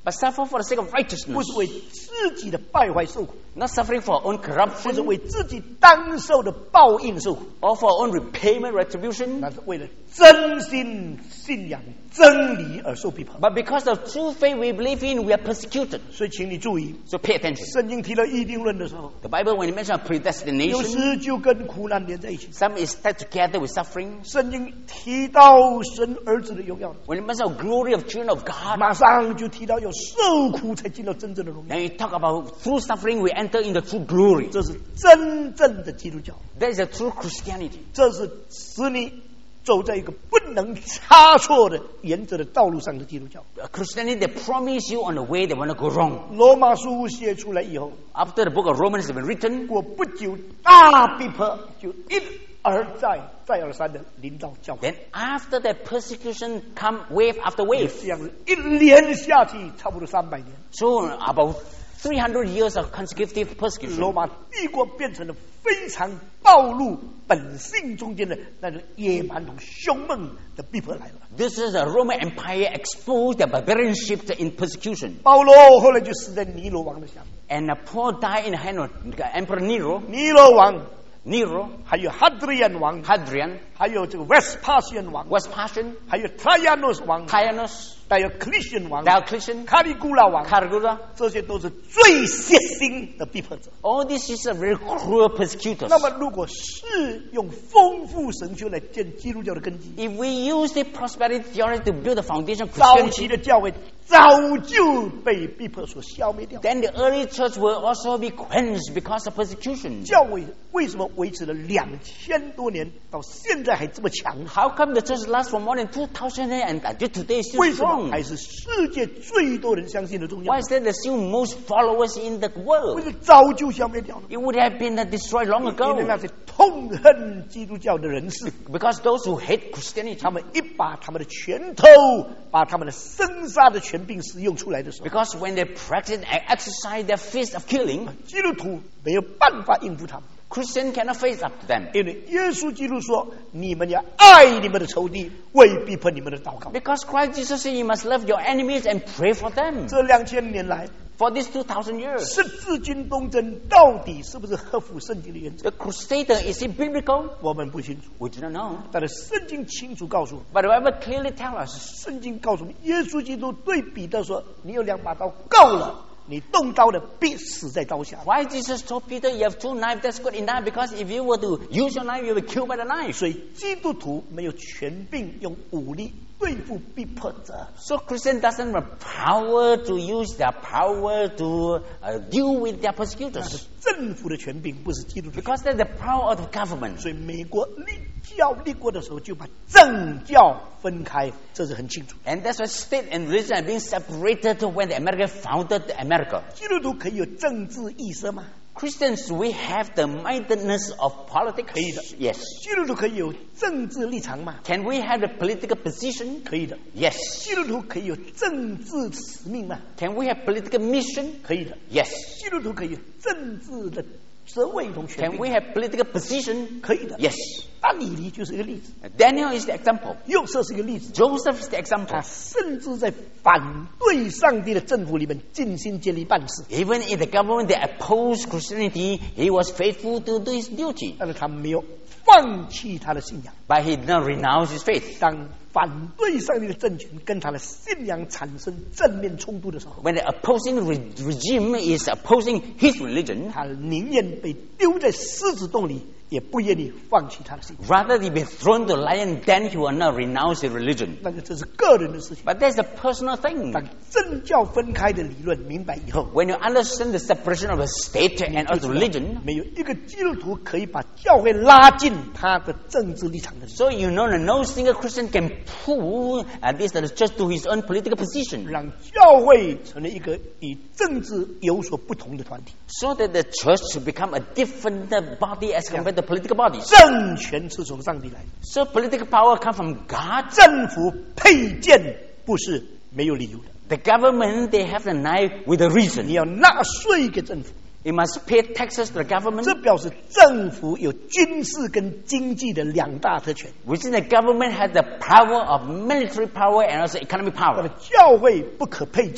but suffer for the sake of 不 righteousness, 是为自己的败坏受苦， not suffering for our own 不是 corruption 为自己当受的报应受苦， or for our own repayment, retribution, 那是为了真心信仰真理而受逼迫。 but because of true faith we believe in, we are persecuted. 所以，请你注意， So pay attention. 圣经提到预定论的时候， The Bible, when it mentions 有 predestination, 时就跟苦难连在一起。 some is tied together with suffering. 圣经提到神儿子的荣耀， When it mentions glory of children of God, 马上就提到要受苦才进到真正的荣耀。 then you talk about through suffering we enter into true glory. 这是真正的基督教， That is a true Christianity. 这是使你走在一个不能差错的原则的道路上的基督教。 A Christianity that promise you on the way that will not go wrong. 罗马书写出来以后， After the book of Romans has been written, 过不久大逼迫就一而再再而三的临到教会， then after that persecution come wave after wave. 这样一连下去差不多三百年， So about three hundred years of consecutive 罗 persecution. 马帝国变成了非常暴露本性中间的那种野蛮同凶猛的逼迫来了。 This is the Roman Empire exposed the barbarian shift in persecution. 保罗后来就死在尼罗王的下面， And uh, Paul died in the hand of Emperor Nero, 尼罗王 Nero, 还有哈德里安王， Hadrian, 还有这个 Vespasian 王， Vespasian, 还有 Trajanus 王， Tyrannus, 还有 Clitian 王， Diocletian, 卡里古拉王， Caligula. 这些都是最血腥的逼迫者。 All this is a very cruel persecutors. 那么，如果是用丰富神学来建基督教的根基， If we use the prosperity theory to build the foundation of 早期 Christianity, 的教会早就被逼迫所消灭掉。 then the early church will also be quenched because of persecution. 教会为什么维持了两千多年，到现在还这么强？ How come the church lasts for more than two thousand years and until today is still 为什么 strong? 还是世界最多人相信的宗教 Why？is that there's still most followers in the 为 world? 什么早就消灭掉了？ It would have been destroyed long 因为那 ago. 些痛恨基督教的人士， Because those who hate Christianity, 他们一把他们的拳头，把他们的生杀的权柄使用出来的时候， because when they practice and exercise their fist of killing, 基督徒没有办法应付他们。 Christians cannot face up to them. 因为耶稣基督说：“你们要爱你们的仇敌，为逼迫你们的祷告。 Because Christ Jesus said you must love your enemies and pray for them. ” 这两千年来， For these two thousand years, 十字军东征到底是不是合乎圣经的原则？ the Crusader, is it biblical? 我们不清楚， We do not know. 但是圣经清楚告诉我们， But the Bible clearly tells us, 圣经告诉我们，耶稣基督对彼得说：“你有两把刀，够了。你动刀的必死在刀下。” why Jesus told Peter, you have two knives, that's good enough, because if you were to use your knife, you will be killed by the knife. 所以基督徒没有权柄用武力对付逼迫者。 So Christian doesn't have power to use their power to uh, deal with their 那 persecutors. 是政府的权柄，不是基督徒的权柄。 Because that's the power of the government. 所以美国立教立国的时候，就把政教分开，这是很清楚。 And that's why state and religion are being separated when the America founded America. 基督徒可以有政治意识吗？ Christians, we have the mindedness of politics. 可以的。 Yes. 基督徒可以有政治立场吗？ Can we have a political position? 可以的。 Yes. 基督徒可以有政治使命吗？ Can we have political mission? 可以的。 Yes. 基督徒可以有政治的职位同权 Can 柄 we 吗？ have political position? 可以的。 Yes. 但以理就是一个例子， Daniel is the example. 约瑟是一个例子。 Joseph is the 他 example. 甚至在反对上帝的政府里面尽心竭力办事， Even in the government that opposed Christianity, he was faithful to do his duty. 但是他没有放弃他的信仰。 But he did not renounce his faith. 当反对上帝的政权跟他的信仰产生正面冲突的时候， When the opposing re- regime is opposing his religion, 他宁愿被丢在狮子洞里，也不愿意放弃他的信仰。 rather than be thrown to lion den, he will not renounce his religion. 那个这是个人的事情。 But that's a personal thing. 当政教分开的理论明白以后， When you understand the separation of the state and of the religion, 没有一个基督徒可以把教会拉进他的政治立场的人， so you know that no single Christian can pull uh, this the church to his own political position, 让教会成为一个与政治有所不同的团体。 so that the church should become a different uh, body as compared to political bodies. 政权是从上帝来的， So political power comes from God. 政府配建不是没有理由的。 The government, they have the knife with a 你 reason. 要纳税给政府， You must pay taxes to the government. 这表示政府有军事跟经济的两大特权。 Within the government has the power of military power and also economic 那么 power. 教会不可配建，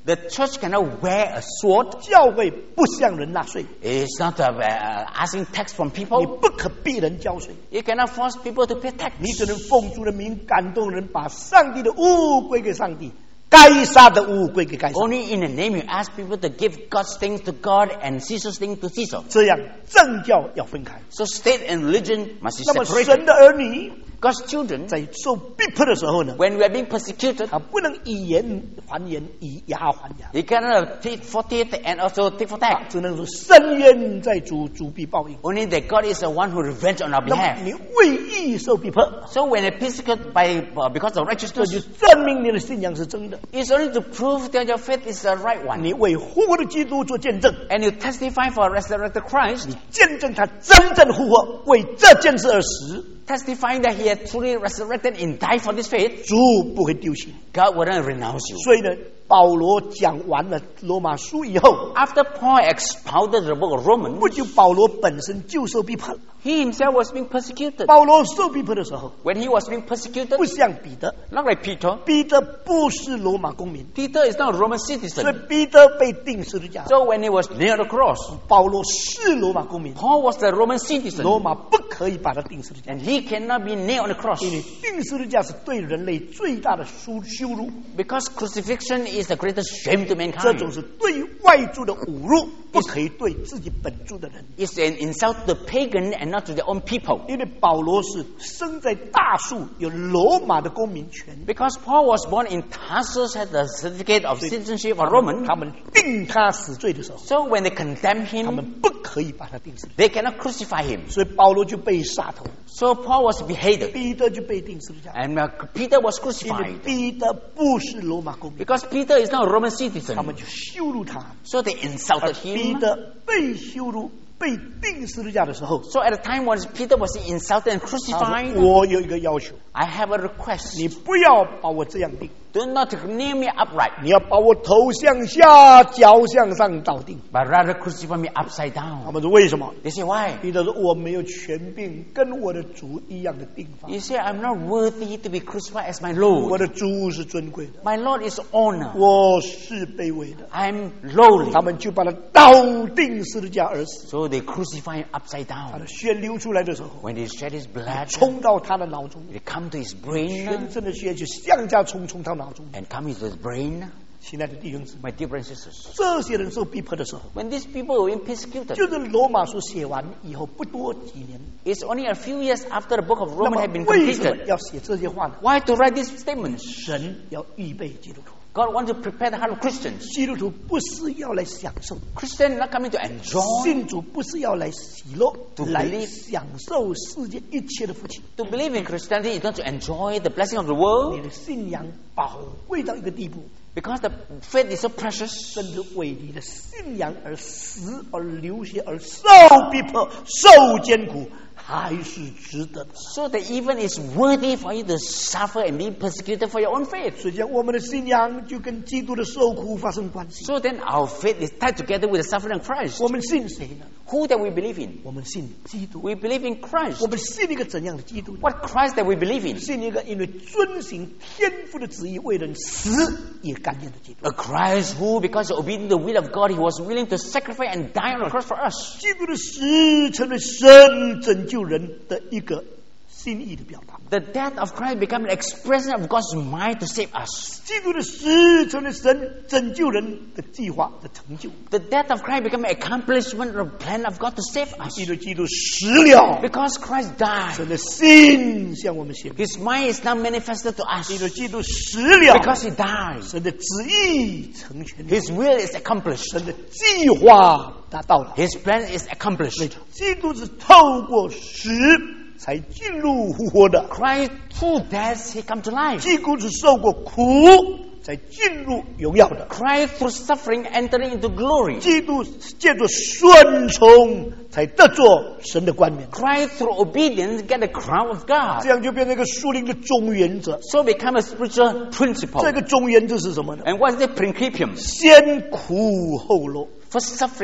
The church cannot wear a sword. 教会不向人纳税， It's not uh, uh, asking tax from 你 people. 不可逼人交税， You cannot force people to pay tax. 你只能奉主的名感动人，把上帝的物归给上帝，该撒的物归给该撒。 Only in the name you ask people to give God's things to God and Caesar's things to Caesar. 这样政教要分开。 So state and religion must be 那么 separated. 神的儿女 God's children, 在受逼迫的时候呢， when we are being persecuted, 他不能以言还言，以牙还牙， you cannot tit for tit and also tit for tat. 只能说深渊在主，主必报应。 Only that God is the one who revenge on our 那么 behalf. 你为义受逼迫， So when they persecute by uh, because of 这 righteousness, 就证明你的信仰是真的。 it's only to prove that your faith is the right one. 你为复活的基督做见证， And you testify for resurrected Christ, 见证他真正复活，为这件事而死， testifying that he had truly resurrected and died for this faith. 主不会丢弃。 God wouldn't renounce you. 所以呢，保罗讲完了罗马书以后， After Paul expounded the book of Romans, 不久保罗本身就受逼迫。 he himself was being persecuted. 保罗受逼迫的时候， When he was being persecuted, 不像彼得， not like Peter. 彼得不是罗马公民， Peter is not a Roman 所以 citizen. 彼得被钉十字架。 So when he was near the cross, 保罗是罗马公民， Paul was the Roman 罗 citizen. 马不可以把他钉十字架， And he cannot be nailed on the cross. 因为钉十字架是对人类最大的羞羞辱， Because crucifixion is the greatest shame to 这种 mankind. 是对外族的侮辱，不可以对自己本族的人。 It's an insult to the pagan and not to their own people. 因为保罗是生在大树，有罗马的公民权， Because Paul was born in Tarsus, had the certificate of citizenship of Roman. 他们定他死罪的时候， So when they condemn 他 him, 们不可以把他钉死， they cannot crucify him. 所以保罗就被杀头， So Paul was beheaded. 彼得就被钉十字架， And uh, Peter was 因为 crucified. 彼得不是罗马公民， Because Peter is not a Roman 他 citizen. 们就羞辱他， So they 而 insulted 彼 him. 得被羞辱、被钉十字架的时候， So at the time when Peter was insulted and 他 crucified, 说我有一个要求， I have a request. 你不要把我这样钉， Do not kneel me upright, 你要把我头向下，脚向上倒钉。 but rather crucify me upside 他 down. 们说为什么？ They say, why? 彼得说我没有权柄跟我的主一样的钉法， You say, I'm not worthy to be crucified as my 我 Lord. 的主是尊贵的， My Lord is honor. 我是卑微的。 I'm lowly. 他们就把他倒钉十字架而死。 So they crucify him upside 他 down. 的血流出来的时候， When they shed his blood, 冲到他的脑中， it come to his 全 brain 身的血就向下冲，冲到脑中。 and come into his brain. 亲爱的弟兄姊妹， My dear brothers and sisters, 这些人受逼迫的时候， when these people were being persecuted, 就是罗马书写完以后不多几年。 it's only a few years after the book of 那 Romans 么 had been 为什么 completed. 要写这些话呢？ Why to write these statements? 神要预备基督徒， God wants to prepare the heart of Christians. 基督徒不是要来享受， Christians not coming to enjoy, 信主不是要来喜乐， To 来 believe 享受世界一切的福气。 to believe in Christianity is not to enjoy the blessing of the world, 你的信仰宝贵到一个地步， because the faith is so precious. 甚至为你的信仰而死、而流血、而受逼迫、受艰苦，还是值得的。 So that even it's worthy for you to suffer and be persecuted for your own faith. 所以讲，我们的信仰就跟基督的受苦发生关系。 So then our faith is tied together with the suffering of Christ. 我们信谁呢？ Who that we believe in? 我们信基督。 We believe in Christ. 我们信一个怎样的基督呢？ What Christ that we believe in? 信一个因为遵行天父的旨意，为人死也甘愿的基督。 A Christ who, because obedient to the will of God, he was willing to sacrifice and die on the cross for us. 基督的死成为神拯救人的一个心意的表达。 The death of Christ became an expression of God's mind to save us. 基督的死成为神拯救人的计划的成就。 The death of Christ became an accomplishment of the plan of God to save us. 因为基督死了， Because Christ died, 神的心向我们显明。 his mind is now manifested to us. 因为基督死了， Because he died, 神的旨意成全了， his will is accomplished. 神的计划达到了。 His plan is accomplished. 基督是透过死才进入复活的， Christ through death he come to life. 基督是受过苦才进入荣耀的， Christ through suffering entering into glory. 基督借着顺从才得着神的冠冕， Christ through obedience get the crown of 这 God. 样就变成一个属灵的总原则。 So become a spiritual principle. 这个总原则是什么呢？ And what is the principium? 先苦后乐。 First suffering,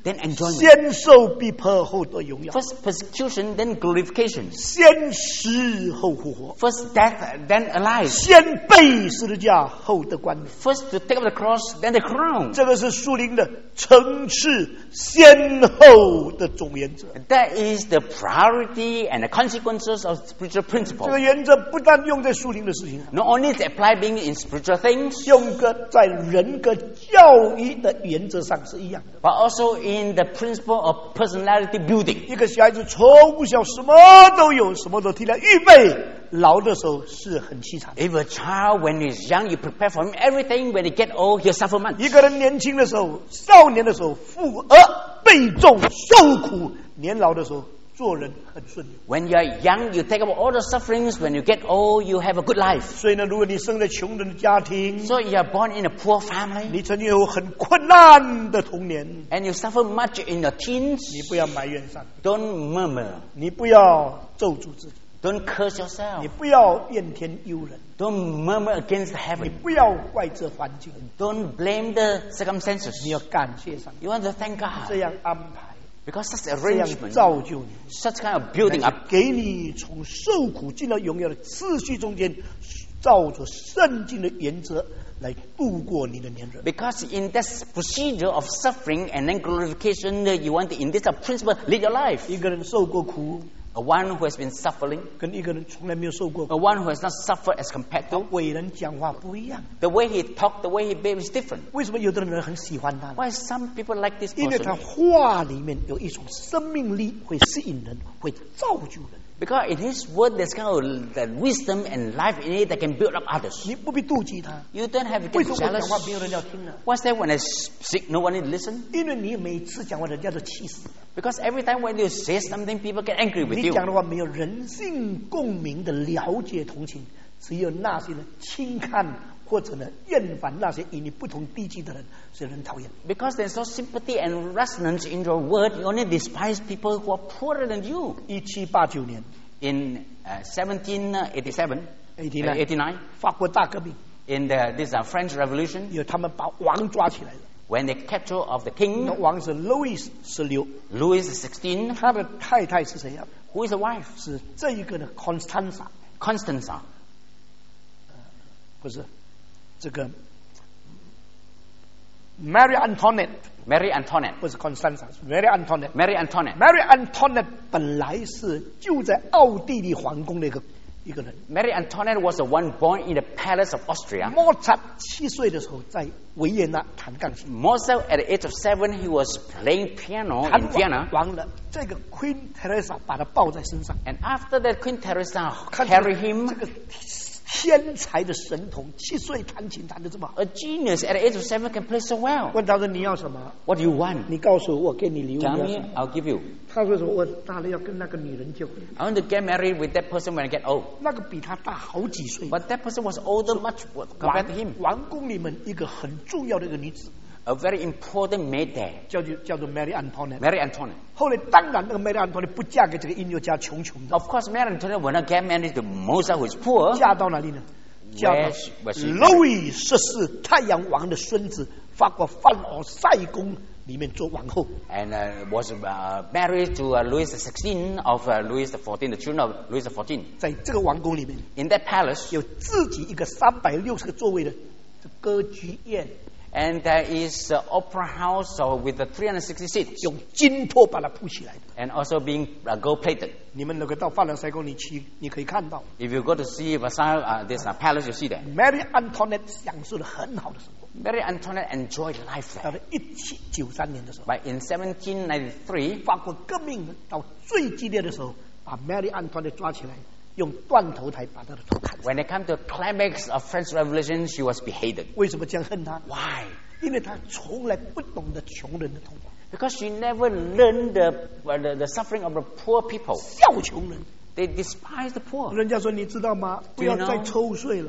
then enjoyment. 先受逼迫后得荣耀， First persecution, then glorification. 先死后复活， First death, then alive. 先背十字架后得冠冕。 First to take up the cross, then the crown. 这个是属灵的层次先后的总原则。 That is the priority and the consequences of spiritual 这 principle. 个原则不但用在属灵的事情上， Not only is it applied being in spiritual things, 用个在人格教育的原则上是一样的。 but also in the principle of personality building. 一个小孩子从小什么都有，什么都替他预备，老的时候是很凄惨。 If a child, when he's young, you prepare for him everything. When he get old, he'll suffer much. 一个人年轻的时候、少年的时候，富而被重受苦；年老的时候，做人很顺利。 When you are young, you take up all the sufferings. When you get old, you have a good life. 所以呢，如果你生在穷人的家庭， So you are born in a poor family, 你曾经有很困难的童年， and you suffer much in your 你 teens. 不要埋怨上帝， Don't murmur. 你不要咒诅自己， Don't curse 你 yourself. 不要怨天尤人， Don't murmur against 你 heaven. 不要怪这环境， Don't blame the circumstances. 你要感谢上帝， You want to thank 这 God 样安排， because such 这样 arrangement, 造就你。 such kind of building up, 给你从受苦进到荣耀的次序中间，照着圣经的原则来度过你的年日。 because in this procedure of suffering and then glorification, you want to, in this principle, lead your life. 一个人受过苦， A one who has been suffering, 跟一个人从来没有受过苦， a one who has not suffered as compared 他 to, 为人讲话不一样。 the way he talked, the way he behaved is different. 为什么有的人很喜欢他呢？ Why some people like this 因为他 person? 话里面有一种生命力，会吸引人，会造就人。 Because in his word, there's kind of the wisdom and life in it that can build up others. 你不必妒忌他， You don't have to 为 get 什么我讲 jealous. 话没有人要听呢？ What's that when I speak, no one will listen? 因为你每次讲话，人家都气死。 Because every time when you say something, people get angry with 你 you. 讲的话没有人性共鸣的了解同情，只有那些人轻看或者呢厌烦那些与你不同地级的人，使人讨厌。 Because there's no sympathy and resonance in your word, you only despise people who are poorer than you. 一七八九年 In uh, seventeen eighty-seven, ，eighty-nine eighty-nine, 法国大革命， in the, this uh, French Revolution, 有他们把王抓起来了。 when they capture of the 那 king, 王是 Louis 十六， Louis the sixteenth, 他的太太是谁呀、 who is the wife? 是这一个的 Constanza， Constanza. 不是这个 Mary Antoinette， Mary Antoinette. 不是 Constanza， 是 Mary Antoinette。 Mary Antoinette. Mary Antoinette 本来是就在奥地利皇宫的一个一个人。 Mary Antoinette was the one born in the palace of Austria. 莫扎七岁的时候在维也纳弹钢琴， Mozart, at the age of seven, he was playing piano 弹 in Vienna. 完了，这个 Queen Teresa 把他抱在身上， And after that, Queen Teresa 看 carried 这 him, 个天才的神童，七岁弹琴弹得这么好。 a genius at the age of seven can play so well. 问他说你要什么？ What do you want? 你告诉我，我给你礼物。 Tell 你要 me, 什么 I'll give you. 他说什么？我大了要跟那个女人结婚， I want to get married with that person when I get old. 那个比他大好几岁。 But that person was older much compared to him. 王宫里面一个很重要的一个女子， A very important maid there, 叫做叫做 Mary Antoinette。 Mary Antoinette. 后来当然那个 Mary Antoinette 不嫁给这个音乐家，穷穷的， Of course, Mary Antoinette will not get married to Mozart, who is poor. 嫁到哪里呢？嫁到 Where she- where she- 路易十四太阳王的孙子，法国范尔赛宫里面做王后。 And uh, was uh, married to uh, Louis the sixteenth of uh, Louis the fourteenth, the children of Louis the fourteenth. 在这个王宫里面， In that palace, 有自己一个三百六十个座位的歌剧院， and there is uh, opera house uh, with the three hundred sixty seats, 用金托把它铺起来的。 and also being uh, gold-plated. 你们如果到范尔赛宫你去，你可以看到 If you go to see Versailles, uh, this uh, palace, you see that. Mary Antoinette 享受了很好的生活。 Mary Antoinette enjoyed life 到 there. 了一七九三年的时候， But in seventeen ninety-three, 法国革命到最激烈的时候，把 Mary Antoinette 抓起来，用断头台把她的头砍死。 when it came to the climax of French Revolution, she was beheaded. 为什么这样恨她？ Why? 因为她从来不懂得穷人的痛苦， Because she never learned the, uh, the, the suffering of the poor people. 笑穷人。 They despise the poor. 人家说你知道吗？不 Do you 要再 know? 抽税了，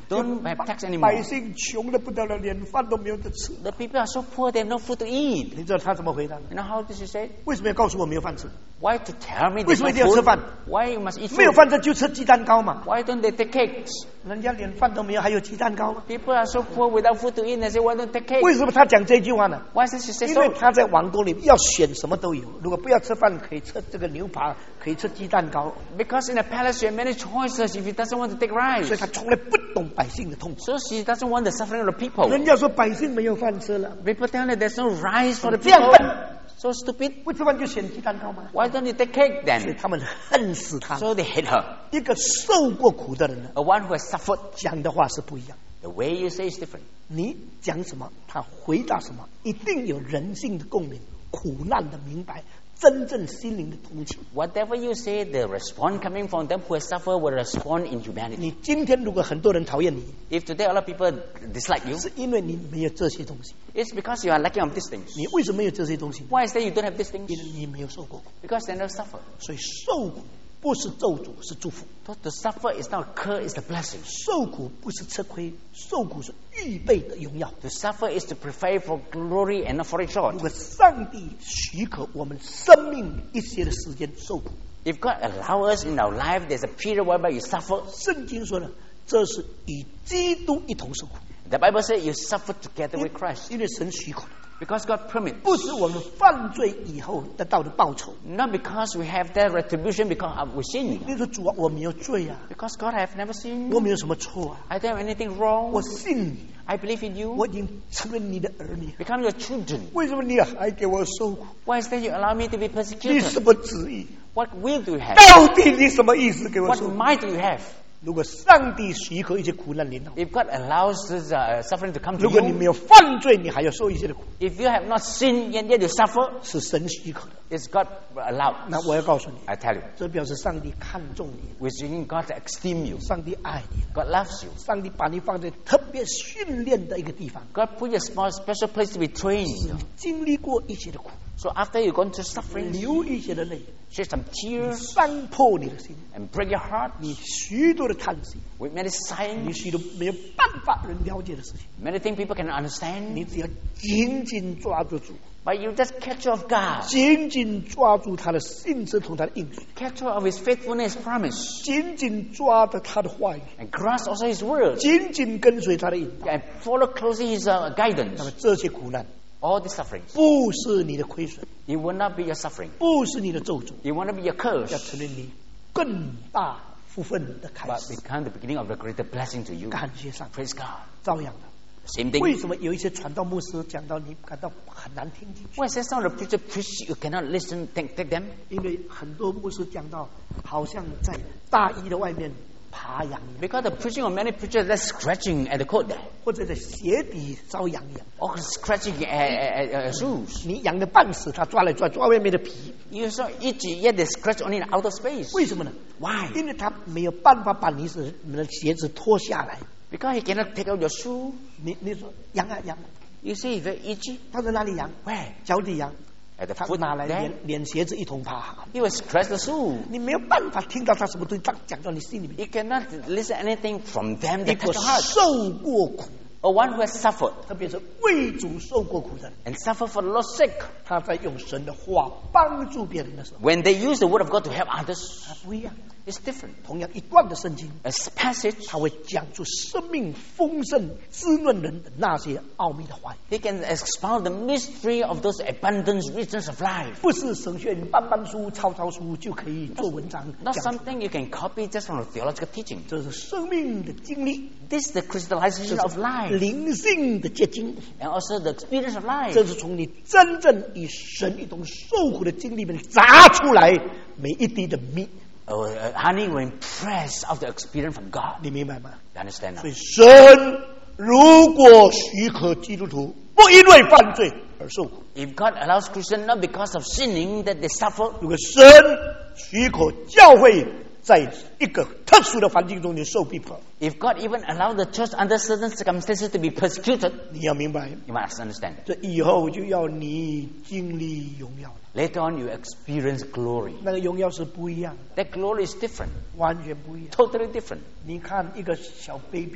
don't have tax 百 anymore. 姓穷的不得了，连饭都没有得吃。 The people are so poor, they have no food to eat. 你知道他怎么回答的？ You know how this is said? 为什么要告诉我没有饭吃？ Why to tell me 为 there's 什么 no 一定要吃 food? 饭？ Why you must eat 没有 food? 饭吃就吃鸡蛋糕嘛。 Why don't they take cakes? 人家连饭都没有，还有鸡蛋糕吗？ People are so poor without food to eat, they say, why don't they take 为 cakes? 什么他讲这句话呢？ Why does she say 因为 so? 他在王宫里要选什么都有，如果不要吃饭，可以吃这个牛扒，可以吃鸡蛋糕， Because in the palace you have many choices if he doesn't want to take 所以 rice. 他从来不懂百姓的痛苦。 So she doesn't want the suffering of the people. 人家说百姓没有饭吃了， People tell her there's no rice for the 这样 people. 笨， So stupid. 不吃饭就选鸡蛋糕吗？ Why don't you take cake 所以 then? 他们恨死他。 So they hate her. 一个受过苦的人呢， A one who has suffered. 讲的话是不一样。 The way you say is different. 你讲什么，他回答什么，一定有人性的共鸣，苦难的明白，真正心灵的同情。 Whatever you say, the response coming from them who have suffered will respond in humanity. 你今天如果很多人讨厌你， If today a lot of people dislike you, 是因为你没有这些东西。 it's because you are lacking of these things. 你为什么没有这些东西？ Why is that you don't have these 因 things? 为你没有受过苦。 Because they never suffer. 所以受苦不是咒诅，是祝福。 So to suffer is not a curse, it's a blessing. 受苦不是吃亏，受苦是预备的荣耀。 To suffer is to prepare for glory and not for 如 reward. 果上帝许可我们生命一些的时间受苦， If God allows us in our life, there's a period whereby you suffer. 圣经说呢，这是与基督一同受苦， The Bible says you suffer together with Christ. 因为神许可的， Because God permits. 不是我们犯罪以后得到的报酬。 Not because we have that retribution because we sin. 你说主啊，我没有罪啊， Because God have never sinned. 我没有什么错啊， I don't have anything wrong. 我信你， I believe in you. 我已经成为你的儿女。 Become your children. 为什么你还给我受苦？ Why is that you allow me to be 你 persecuted? 什么旨意？ What will do you have? 到底你什么意思？给我 What 受苦。 might do you have? 如果上帝许可一些苦难临到， If God allows this uh, suffering to come to 如果你没 you, 有犯罪，你还要受一些的苦， if you have not sinned and yet you suffer, 是神许可的。 it's God allowed. 那我要告诉你， I tell you, 这表示上帝看重你， we're seeing God to esteem you. 上帝爱你， God loves you. 上帝把你放在特别训练的一个地方， God put you a small special place to be trained. 经历过一些的苦， So after you've gone through suffering, 流一些的泪， shed some tears 伤破你的心， and break your heart 你许多的叹息， with many 你 sighing, 许多没有办法人了解的事情， many things people cannot understand. 你只要紧紧抓住主， But you just catch hold of God, 紧紧抓住他的信实同他的应许， catch hold of His faithfulness, Promise, 紧紧抓着他的话语， and grasp also His word, 紧紧跟随他的引导。 and follow closely His uh, 那 guidance. 么这些苦难 All the sufferings, 不是你的亏损， it will not be your suffering. 不是你的咒诅， It will not be your 要 curse, 成为你更大福分的开 but 始。 become the beginning of a greater blessing to you. 感谢上帝， Praise God. 照样的。 Same 为 thing. 什么有一些传道牧师讲到你感到很难听进去？ Why is there some of the preacher preach you cannot listen, take, take them? 因为很多牧师讲到，好像在大衣的外面爬羊一样， Because the preaching of many preachers, they're scratching at the coat there, 或者在鞋底遭羊一样。 or scratching at, at, at, at shoes. 你养的半死，他抓来抓抓外面的皮， You saw itchy, yet they scratch only in outer space. 为什么呢？ Why? 因为他没有办法把你的你的鞋子脱下来。 Because he cannot take out your shoe. 你你说羊啊羊啊， You see, very itchy. 他在哪里羊？ Where? 脚底羊， At the 他 foot 拿来 there. 连连鞋子一同爬。 He will scratch the shoe. 你没有办法听到他什么东西，他讲到你心里面。 You cannot listen anything from them 一 that 个 touch your heart. 受过苦， Or one who has suffered 特别是为主受过苦的人， and suffer for the Lord's sake. 他在用神的话帮助别人的时候， When they use the word of God to help others, 他不一样。 it's different. 同样一段的圣经， A passage, 他会讲出生命丰盛、滋润人的那些奥秘的话语， he can expound the mystery of those abundance, richness of life. 不是神学院搬搬书、抄抄书就可以做文章 Not 讲出。 something you can copy just from a theological teaching. 这是生命的经历， This is the crystallization 这 of 是 life 灵性的结晶， and also the experience of life. 这是从你真正与神一同受苦的经历里面砸出来每一滴的蜜， Oh, uh, honey will impress of the experience from God. 你明白吗？ You understand now? 所以神如果许可基督徒不因为犯罪而受苦， If God allows Christians not because of sinning that they suffer, 如果神许可教会在一个特殊的环境中你受逼迫， if God even allows the church under certain circumstances to be persecuted, 你要明白， you must understand. 这以后就要你经历荣耀了。 Later on, you experience glory. 那个荣耀是不一样的， That glory is different, 完全不一样。 totally different. 你看一个小 baby，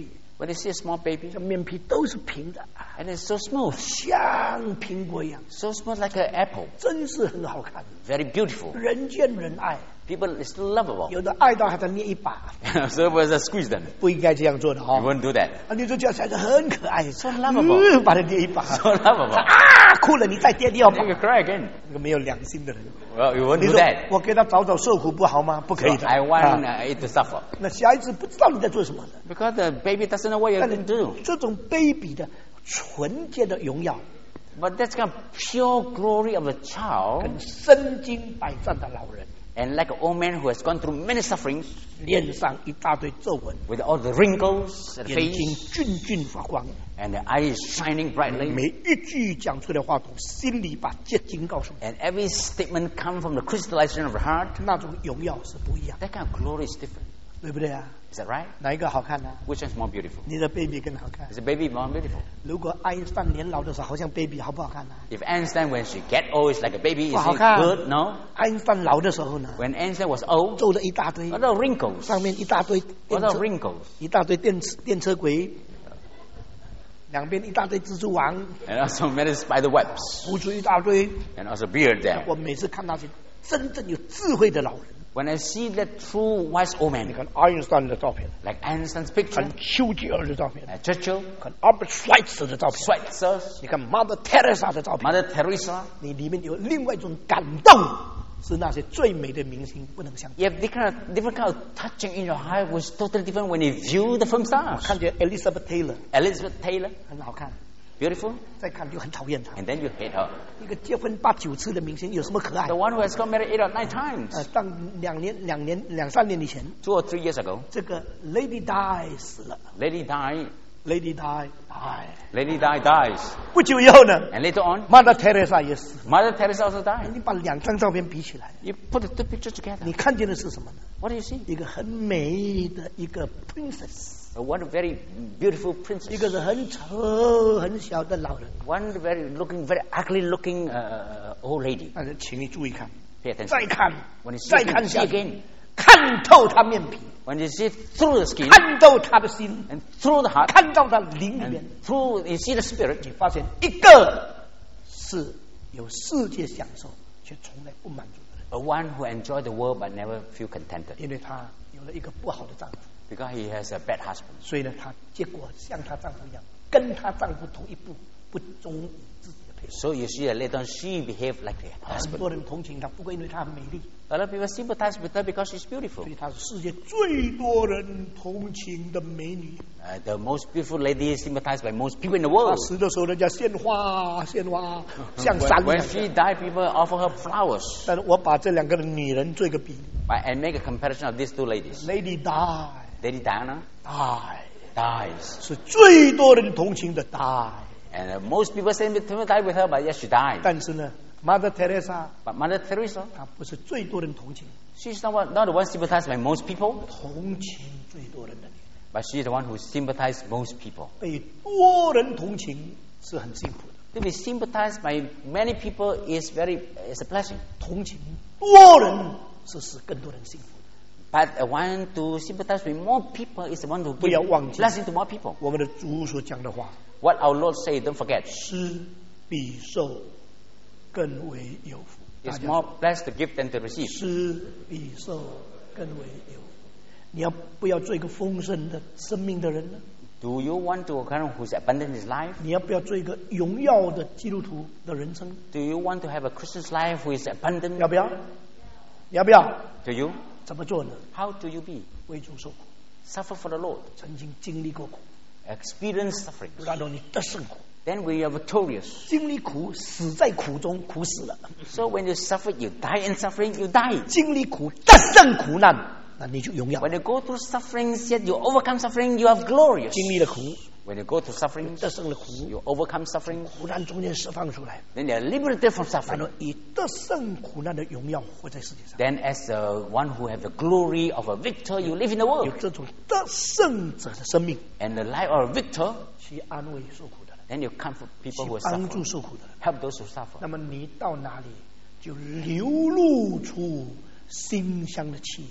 When you see a small baby, 这面皮都是平的， and it's so smooth, 像苹果一样， so smooth like an apple, 真是很好看， very beautiful. 人见人爱。 People is lovable. 有的爱到还在捏一把， So it was a squeeze them. 不应该这样做的 You 哈。 wouldn't do that. 啊，你这叫小孩子很可爱 So lovable. 嗯把他捏一把， So lovable. 啊，哭了你再捏第二 And 把 you，cry again. 那个没有良心的人。 Well, you wouldn't 你 do 说 that. 我给他早早受苦不好吗？不可 So 以的。 I 啊 want uh, it to suffer. 那小孩子不知道你在做什么的， Because the baby doesn't know what you're 但 going to do. 这种卑鄙的、纯洁的荣耀， But that's kind of pure glory of a child. 跟身经百战的老人， And like an old man who has gone through many sufferings, 脸上一大堆皱纹， with all the wrinkles at the 眼睛 face, 俊俊发光， and the eyes shining brightly, 每一句讲出来的话都心里把结晶告诉你， and every statement comes from the crystallization of the heart. 那种荣耀是不一样， That kind of glory is different. 对不对啊？ Is that right? 哪一个好看呢、 Which one's more beautiful? 你的 baby 更好看。 Is the baby more beautiful? 如果爱因斯坦年老的时候，好像 baby 好不好看呢、 If Einstein, when she get old, is like a baby, is Wow, it how good? No. 爱因斯坦老的时候呢， When Einstein was old, 皱了一大堆， what are wrinkles? 上面一大堆 What 电 are 车， wrinkles? 一大堆电车电车轨，两边一大堆蜘蛛网， And also many spider webs, 胡子一大堆。 and also beard there. 我每次看那些真正有智慧的老人， When I see that true wise old 你 man, 看爱因斯坦的照片， like Einstein's picture, 看丘吉尔的照片， like Churchill, 看 Albert Schweitzer 的照片， Schweitzer, 你看 Mother Teresa 的照片， Mother Teresa, 你里面有另外一种感动，是那些最美的明星不能相比。 you have different kind of, different kind of touching in your heart, which is totally different when you view the film 我 stars. 看见 Elizabeth Taylor Elizabeth Taylor, 很好看， beautiful, 再看就很讨厌她。 and then you hate her. 一个结婚八九次的明星有什么可爱 The？one who has got married eight or nine times, 呃，当两年、两年、两三年以前， two or three years ago, 这个 Lady Di 死了 Lady Di, ，Lady Di die。 Lady Di dies, 不久以后呢 and later on, ，Mother Teresa 也死。 Mother Teresa also died. 你把两张照片比起来， You put the two pictures together. 你看见的是什么呢？ What do you see? 一个很美的一个 princess， One very beautiful 一 princess. 个是很丑很小的老人。 One very looking, very ugly looking uh, old lady. 但是，请你注意看， Pay attention. 再看 When you，see 再 again, 看 see 下去， again. 看透他面皮， When you see through the skin 看透他的心， and through the heart 看到他灵里面 and，through you see the spirit, 你发现一个是有世界享受却从来不满足的人， a one who enjoy the world but never feel contented 因为他有了一个不好的丈夫， because he has a bad husband. 所以呢，她结果像她丈夫一样，跟她丈夫同一步，不忠于自己的配偶。 So you see that later on she behaved like her 很 husband. 多人同情她，不过因为她很美丽， A lot of people sympathize with her because she's beautiful. 所以她是世界最多人同情的美女。 Uh, the most beautiful lady sympathized by most people in the 她 world. 死的时候，人家献花献花，像山 When, 一 when 样。 she died, people offer her flowers. 但是我把这两个女人做一个比 Right, and make a comparison of these two ladies. ，Lady Di Lady Diana Die dies. 是最多人同情的 Die， And uh, most people sympathize with her, but yes, she died. 但是呢，Mother Teresa But Mother Teresa, 她不是最多人同情， she's not, one, not the one sympathized by most people, 同情最多人的女人， but she's the one who sympathized most people. 被多人同情是很辛苦的， To be sympathized by many people is very is a blessing. 同情多人是使更多人幸福的。 But uh, one to sympathize with more people is the one who 不 gives 要忘记 blessing to more people. 我们的主所讲的话， What our Lord say, don't forget. 施比受更为有福。大 It's 家 more blessed to give than to receive. 施比受更为有福。你要不要做一个丰盛的生命的人呢？ Do you want to kind of who's abundant in his life? 你要不要做一个荣耀的基督徒的人生？ Do you want to have a Christian's life who is abundant? 要不要？你要不要？ Do you? 怎么做呢？ How do you be? 为主受苦， Suffer for the Lord. 曾经经历过苦， Experience suffering. 然后你得胜苦。 Then we are victorious. 经历苦，死在苦中，苦死了； So when you suffer, you die in suffering, you die. 经历苦，得胜苦难，那你就荣耀。 When you go through sufferings, yet you overcome suffering, you are glorious. 经历了苦， When you go through sufferings, 得胜了苦， you overcome suffering, 苦难中间释放出来， then you are liberated from 然 suffering. 后以得胜苦难的荣耀活在世界上。 Then as the one who have the glory of a victor, you live in the 有 world. 这种得胜者的生命， And the life of a victor, 去安慰受苦的人， then you comfort people who 去 are 帮助 suffering. 受苦的人。 Help those who suffer. 那么你到哪里，就流露出馨香的气，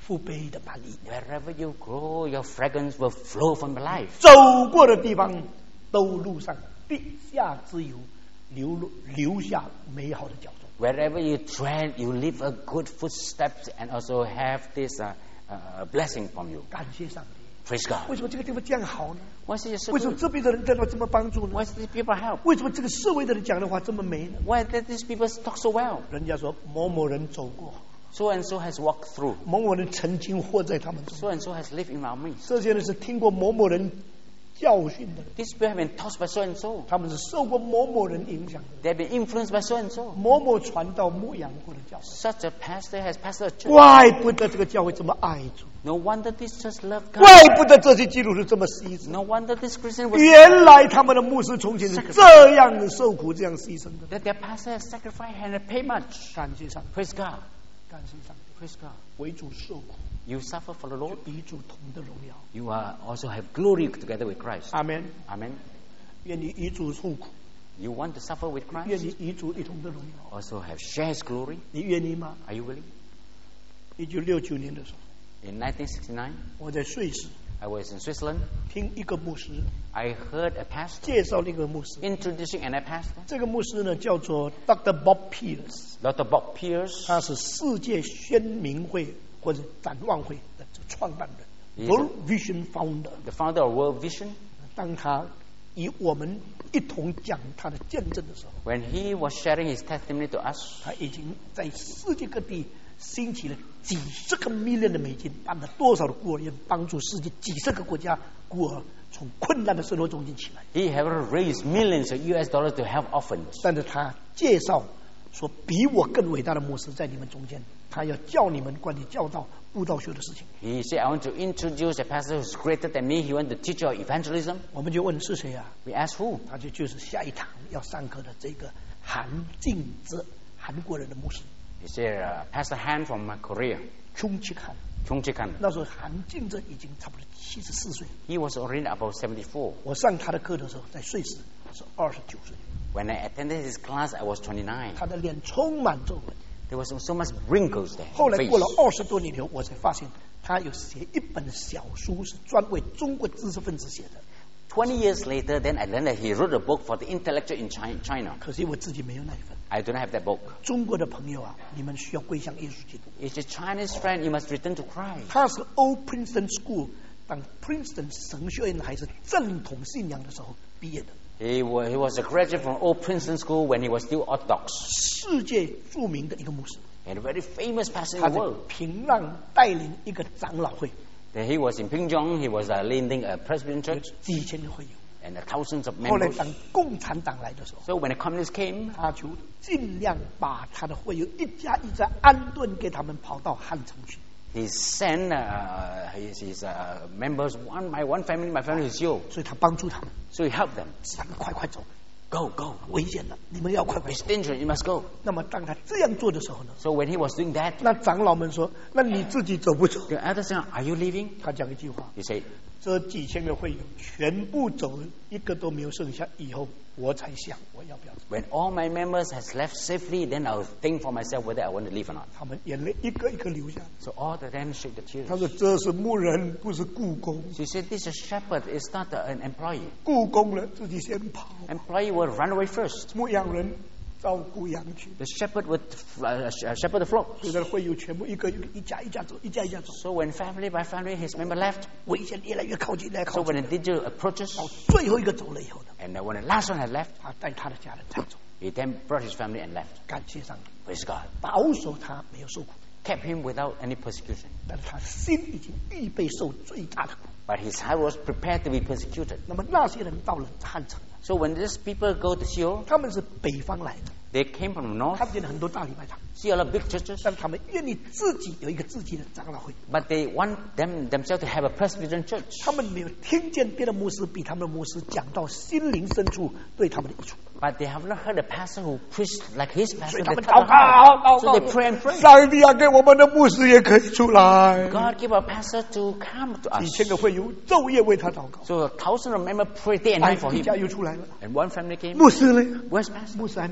福杯的满溢。 Wherever you grow, your fragrance will flow from your life. 走过的地方，都路上地下之油，流露留下美好的脚踪。 Wherever you tread, you leave a good footsteps and also have this uh, uh, blessing from you. 感谢上帝。 Praise God. 为什么这个地方这样好呢？ Why is it so 为什么 good? 这边的人得到这么帮助呢？ Why did these people help? 为什么这个社会的人讲的话这么美呢？ Why did these people talk so well? 人家说某某人走过， So and so has walked through. 某某人曾经活在他们中。 So and so has lived in our midst. 这些人是听过某某人教训的人， These people have been taught by so and so. 他们是受过某某人影响的， They have been influenced by so and so. 某某传道牧养过的教会。 Such a pastor has pastored a church. 怪不得这个教会这么爱主， No wonder this church loved God. 怪不得这些基督徒这么牺牲。 No wonder this Christian was 原来他们的牧师从前是这样受苦、这样牺牲的。 that their pastor has sacrificed and paid much. 感谢上帝， Praise God. 感谢上帝， Praise God. 为主受苦， You suffer for the Lord. 与主同得荣耀。 You are also have glory together with Christ. 阿门。 Amen. 愿你与主受苦， You want to suffer with 愿 Christ? 你与主一同得荣耀。 Also have share His glory. 你愿意吗？ Are you willing? 一九六九年的时候， In nineteen sixty-nine, 我在瑞士 I was in Switzerland. 听一个牧师 I heard a pastor 介绍另一个牧师。 introducing another pastor, 这个牧师呢叫做 Doctor Bob Pierce， Doctor Bob Pierce. 他是世界宣明会或者展望会的创办人 Yes. ，World Vision Founder。 The founder of World Vision. 当他与我们一同讲他的见证的时候， When he was sharing his testimony to us, 他已经在世界各地兴起了几十个 million 的美金，办了多少的孤儿院，帮助世界几十个国家孤儿从困难的生活中间起来。 he have raised millions of U S dollars to help orphans. 但是他介绍说，比我更伟大的牧师在你们中间，他要教你们关于教导、布道学的事情。 He said, I want to introduce a pastor who's greater than me. He wants to teach you evangelism. 我们就问是谁啊？ We asked who? 他就就是下一堂要上课的这个韩敬哲，韩国人的牧师 He said, uh, Pastor Han from uh, Korea, 冲去看。 Chung Chikan. 那时候韩敬哲已经差不多七十四岁， He was already about seventy-four. 我上他的课的时候，在瑞士是二十九岁， When I attended his class, I was twenty-nine. 他的脸充满皱纹。 There was so much wrinkles there. 后 in 来 the 过了 face. 二十多年以后，我才发现他有写一本小书，是专为中国知识分子写的。 Twenty years later, then I learned that he wrote a book for the intellectual in Chi- China. 可惜我自己没有那一份。 I do not have that book. 中国的朋友啊，你们需要归向耶稣基督。 It's a Chinese friend. You must return to Christ. 他是 Old Princeton School 当 Princeton 神学院还是正统信仰的时候毕业的， He was, he was a graduate from Old Princeton School when he was still Orthodox. 世界著名的一个牧师。 And a very famous pastor 他 in 在 the world. 平壤带领一个长老会， Then he was in Pingyong. He was uh, leading a Presbyterian 有 church 几千个会友。 and uh, thousands of 后来 members. 当共产党来的时候， So when the communists came, 他就尽量把他的会友一家一家安顿给他们跑到汉城去。 he sent uh, his, his uh, members one by one family. My family is you. 所以他帮助他们， So he helped them. 让他们快快走， Go, go. 危险了，你们要快快 It's 走。 dangerous. You must go. 那么当他这样做的时候呢， So when he was doing that, 那长老们说：“那你自己走不走 the others said, "Are you leaving?" ？” 他讲一句话 He said, 这几千个会友全部走了，一个都没有剩下。以后我才想我要不要走。 "When all my members has left safely, then I'll think for myself whether I want to leave or not." 他们眼泪一个一个流下来。 So all of them shed the tears. 他说：“这是牧人，不是雇工。 She said, "This is a shepherd. It's not a- an employee. 雇工人自己先跑， Employee will run away first. 牧羊人照顾羊群。 The shepherd would uh, sh- uh, shepherd the flock." 所以他的会友全部一个一个一家一家走，一家一家走。 So when family by family his member left, 危险越来越靠近，越来越 so 靠 when 近。 the danger approaches, 到最后一个走了以后呢， and uh, when the last one had left, 他带他的家人才走。 he then brought his family and left. 感谢上帝， Praise God. 保守他没有受苦， Kept him without any persecution. 但是他心已经预备受最大的苦。 But his heart was prepared to be persecuted. 那么那些人到了汉城， So when these people go to Seoul, 他们是北方来的， they came from the north, 他们建了很多大礼拜堂， see a lot of big churches, 但是他们愿意自己有一个自己的长老会。 but they want them themselves to have a Presbyterian church. 他们没有听见别的牧师比他们的牧师讲到心灵深处对他们的益处， But they have not heard a pastor who preached like his 所 pastor. 以他 They 们 touch 祷 the 告 heart. 祷 So they 告， pray and pray. 上帝啊，给我们的牧师也可以出来。 God give a pastor to come to 几 us. 千个会友昼夜为他祷告， So a thousand of members pray day and 哎 night for 一 him. 家又出来了。 And one family came. 牧师呢？ Where's pastor? 牧师还没有被抓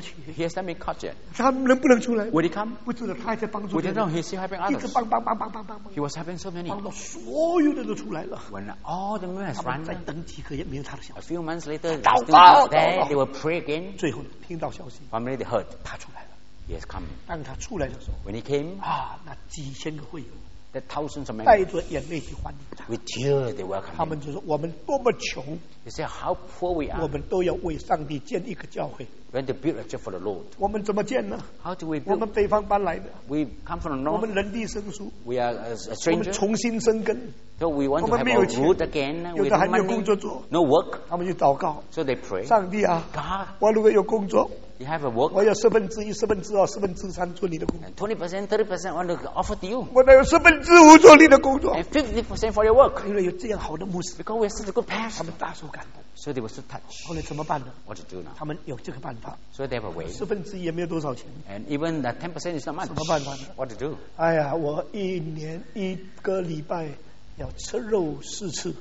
去。 He has not been caught yet. 他能不能出来？ Would he come? 不知道，他还在帮助 We 别 don't 人， know. He's still helping 一直 others. 帮帮帮帮帮帮帮， He was helping so many. 帮到所有的都出来了。 When all the men has 他们 run, 再等几个月没有他的消 a 息， few months later, they 祷 still 告， not there. 祷告。 They will pray again. 最后听到消息， Finally, they heard 他出来了。 he has come. 当他出来的时候， When he came, 啊，那几千个会友 the thousands of 带 men 着眼泪去欢迎他。 with tears they 他 welcomed 们 him. 就说：“我们多么穷， They say how poor we 我 are. 们都要为上帝建一个教会。 When to build a church for the Lord. 我们怎么建呢？ How do we 我 build? 们北方搬来的， We come from the 我 north. 们人地生疏， We are a, a 我们 stranger. 重新生根。 So we want to 我们 have 没有 a 钱， root again. 有 We 的 have 还没有 money. 工作做， No work. 他们就祷告： So they pray. 上帝啊， God, 我如果有工作， you have a work. 我有四分之一、四分之二、四分之三做你的工作， And twenty percent, thirty percent want to offer to you. 我还有四分之五做你的工作。 And fifty percent for your work. 因为有这样好的牧师， Because we're such a good 他 pastor. 们大受感动。 So they were so touched. 后来怎么办呢？ What to do now? 他们有这个办法， So they have a way. 四分之一也没有多少钱。 And even that ten percent is not much. 怎么办法呢？ What to do? 哎呀，我一年一个礼拜要吃肉四次。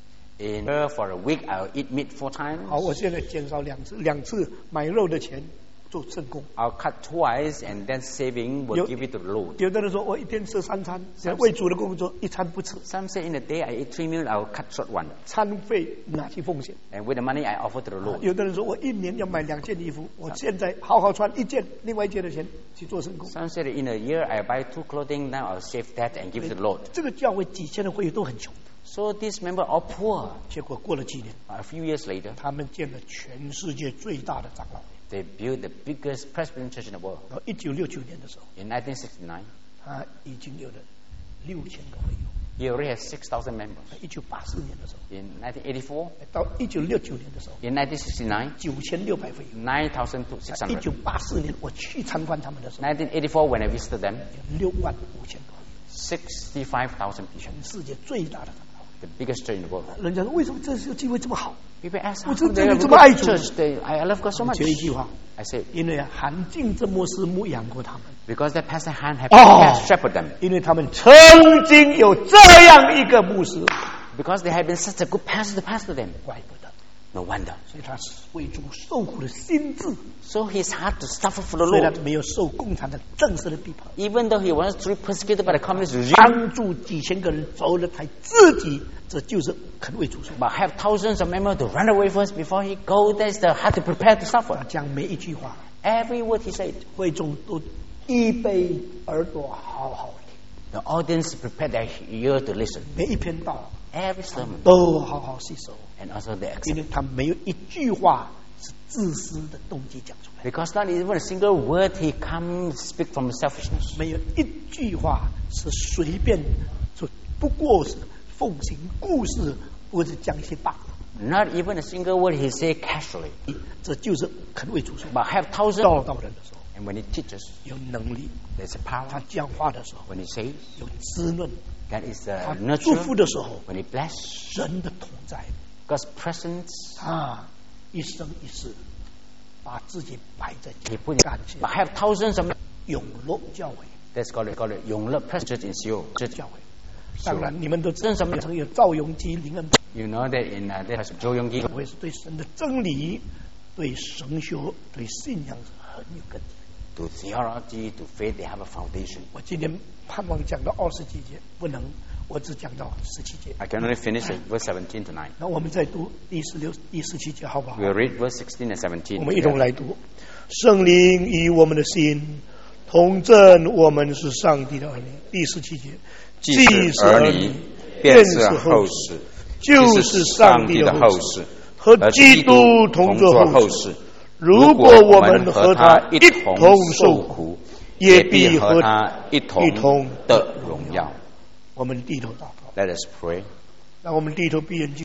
In for a week, I'll eat meat four times. 好，我现在减少两次，两次买肉的钱做圣工。 I'll cut twice, and then saving will You- give it to the Lord. 有的人说我一天吃三餐，为主的工作一餐不吃， Some say in a day I eat three meals, I'll cut short one. 餐费拿去奉献。 And with the money I offer to the Lord. 有的人说我一年要买两件衣服，我现在好好穿一件，另外一件的钱去做圣工。 Some say that in a year I buy two clothing, now I'll save that and give it to the Lord. 这个教会几千的会友都很穷， So these members are poor. 结果过了几年， A few years later, 他们建了全世界最大的长老会。 they built the biggest Presbyterian church in the world. 然后一九六九年的时候， In nineteen sixty-nine, 他已经有了六千个会友。 he already has six thousand members. 一九八四年的时候， In nineteen eighty-four, 到一九六九年的时候， in nineteen sixty-nine, 九千六百会友。 nine thousand to 一 600. 九八四年我去参观他们的时候， nineteen eighty-four, when I visited them, 有六万五千个会友， sixty-five thousand people. 全世界最大的长老会。 The biggest church in the world. 人家说为什么这次机会这么好？ People ask, 我 how 这 come 这 they 里 have 这 a 么爱 good 主？ church? They, I love God so much. 就一句话， I said, 因为韩敬这牧师牧养过他们， because that Pastor Han have Oh. shepherded them. 因为他们曾经有这样一个牧师， Because they have been such a good pastor to pastor them. 怪不得， No wonder. 所以他是为主受苦的心智， So his heart to suffer for the 所以他 Lord. 没有受共产党正式的逼迫， Even though he was to be persecuted by the communist regime, 帮助几千个人走了台，自己这就是肯为主受苦。 but have thousands of members to run away first before he go, that's the heart to prepare to 他 suffer. 讲每一句话， Every word he said, 会众都预备耳朵好好听， the audience prepared their ear to listen. 每一篇道 Every sermon. 都好好吸收， And also they 因 accept. 为他没有一句话是自私的动机讲出来， Because not even a single word he comes speak from selfishness. 没有一句话是随便说，不过是奉行故事或者讲一些罢了， Not even a single word he say casually. 这就是肯为主受苦。 But have thousands. 教导人的时候 And when he teaches, 有能力， there's a power. 他讲话的时候 When he says, 有滋润， that is 他 the 祝福 nurture. 的时候 When he bless, 神的同在， God's presence. 他一生一世把自己摆在 He put 感谢 But have thousands of. 永乐教会 That's called called it Yongle Presbyterian in Seoul. 教会。当然，你们都知道， 真什么曾有赵永基、林恩 You know that in uh, there's Joe Yonggi. 教会是对神的真理、对神学、对信仰是很有根基。 To theology, to faith, they have a foundation. 我今天盼望讲到二十几节，不能，我只讲到十七节。 I can only finish it, verse seventeen to nine. 那我们再读第十六、第十七节，好不好？ We'll read verse sixteen and seventeen. 我们一同来读：圣灵与我们的心同证，我们是上帝的儿女。第十七节， 既是儿女，便是后世， 就是上帝的后世，和和基基督督同同作作后世。 后世。 如果我们和他一同受苦， 苦， 也也必和必和他一同一同得荣耀。 我们低头祷告， Let us pray. 让我们低头闭眼睛。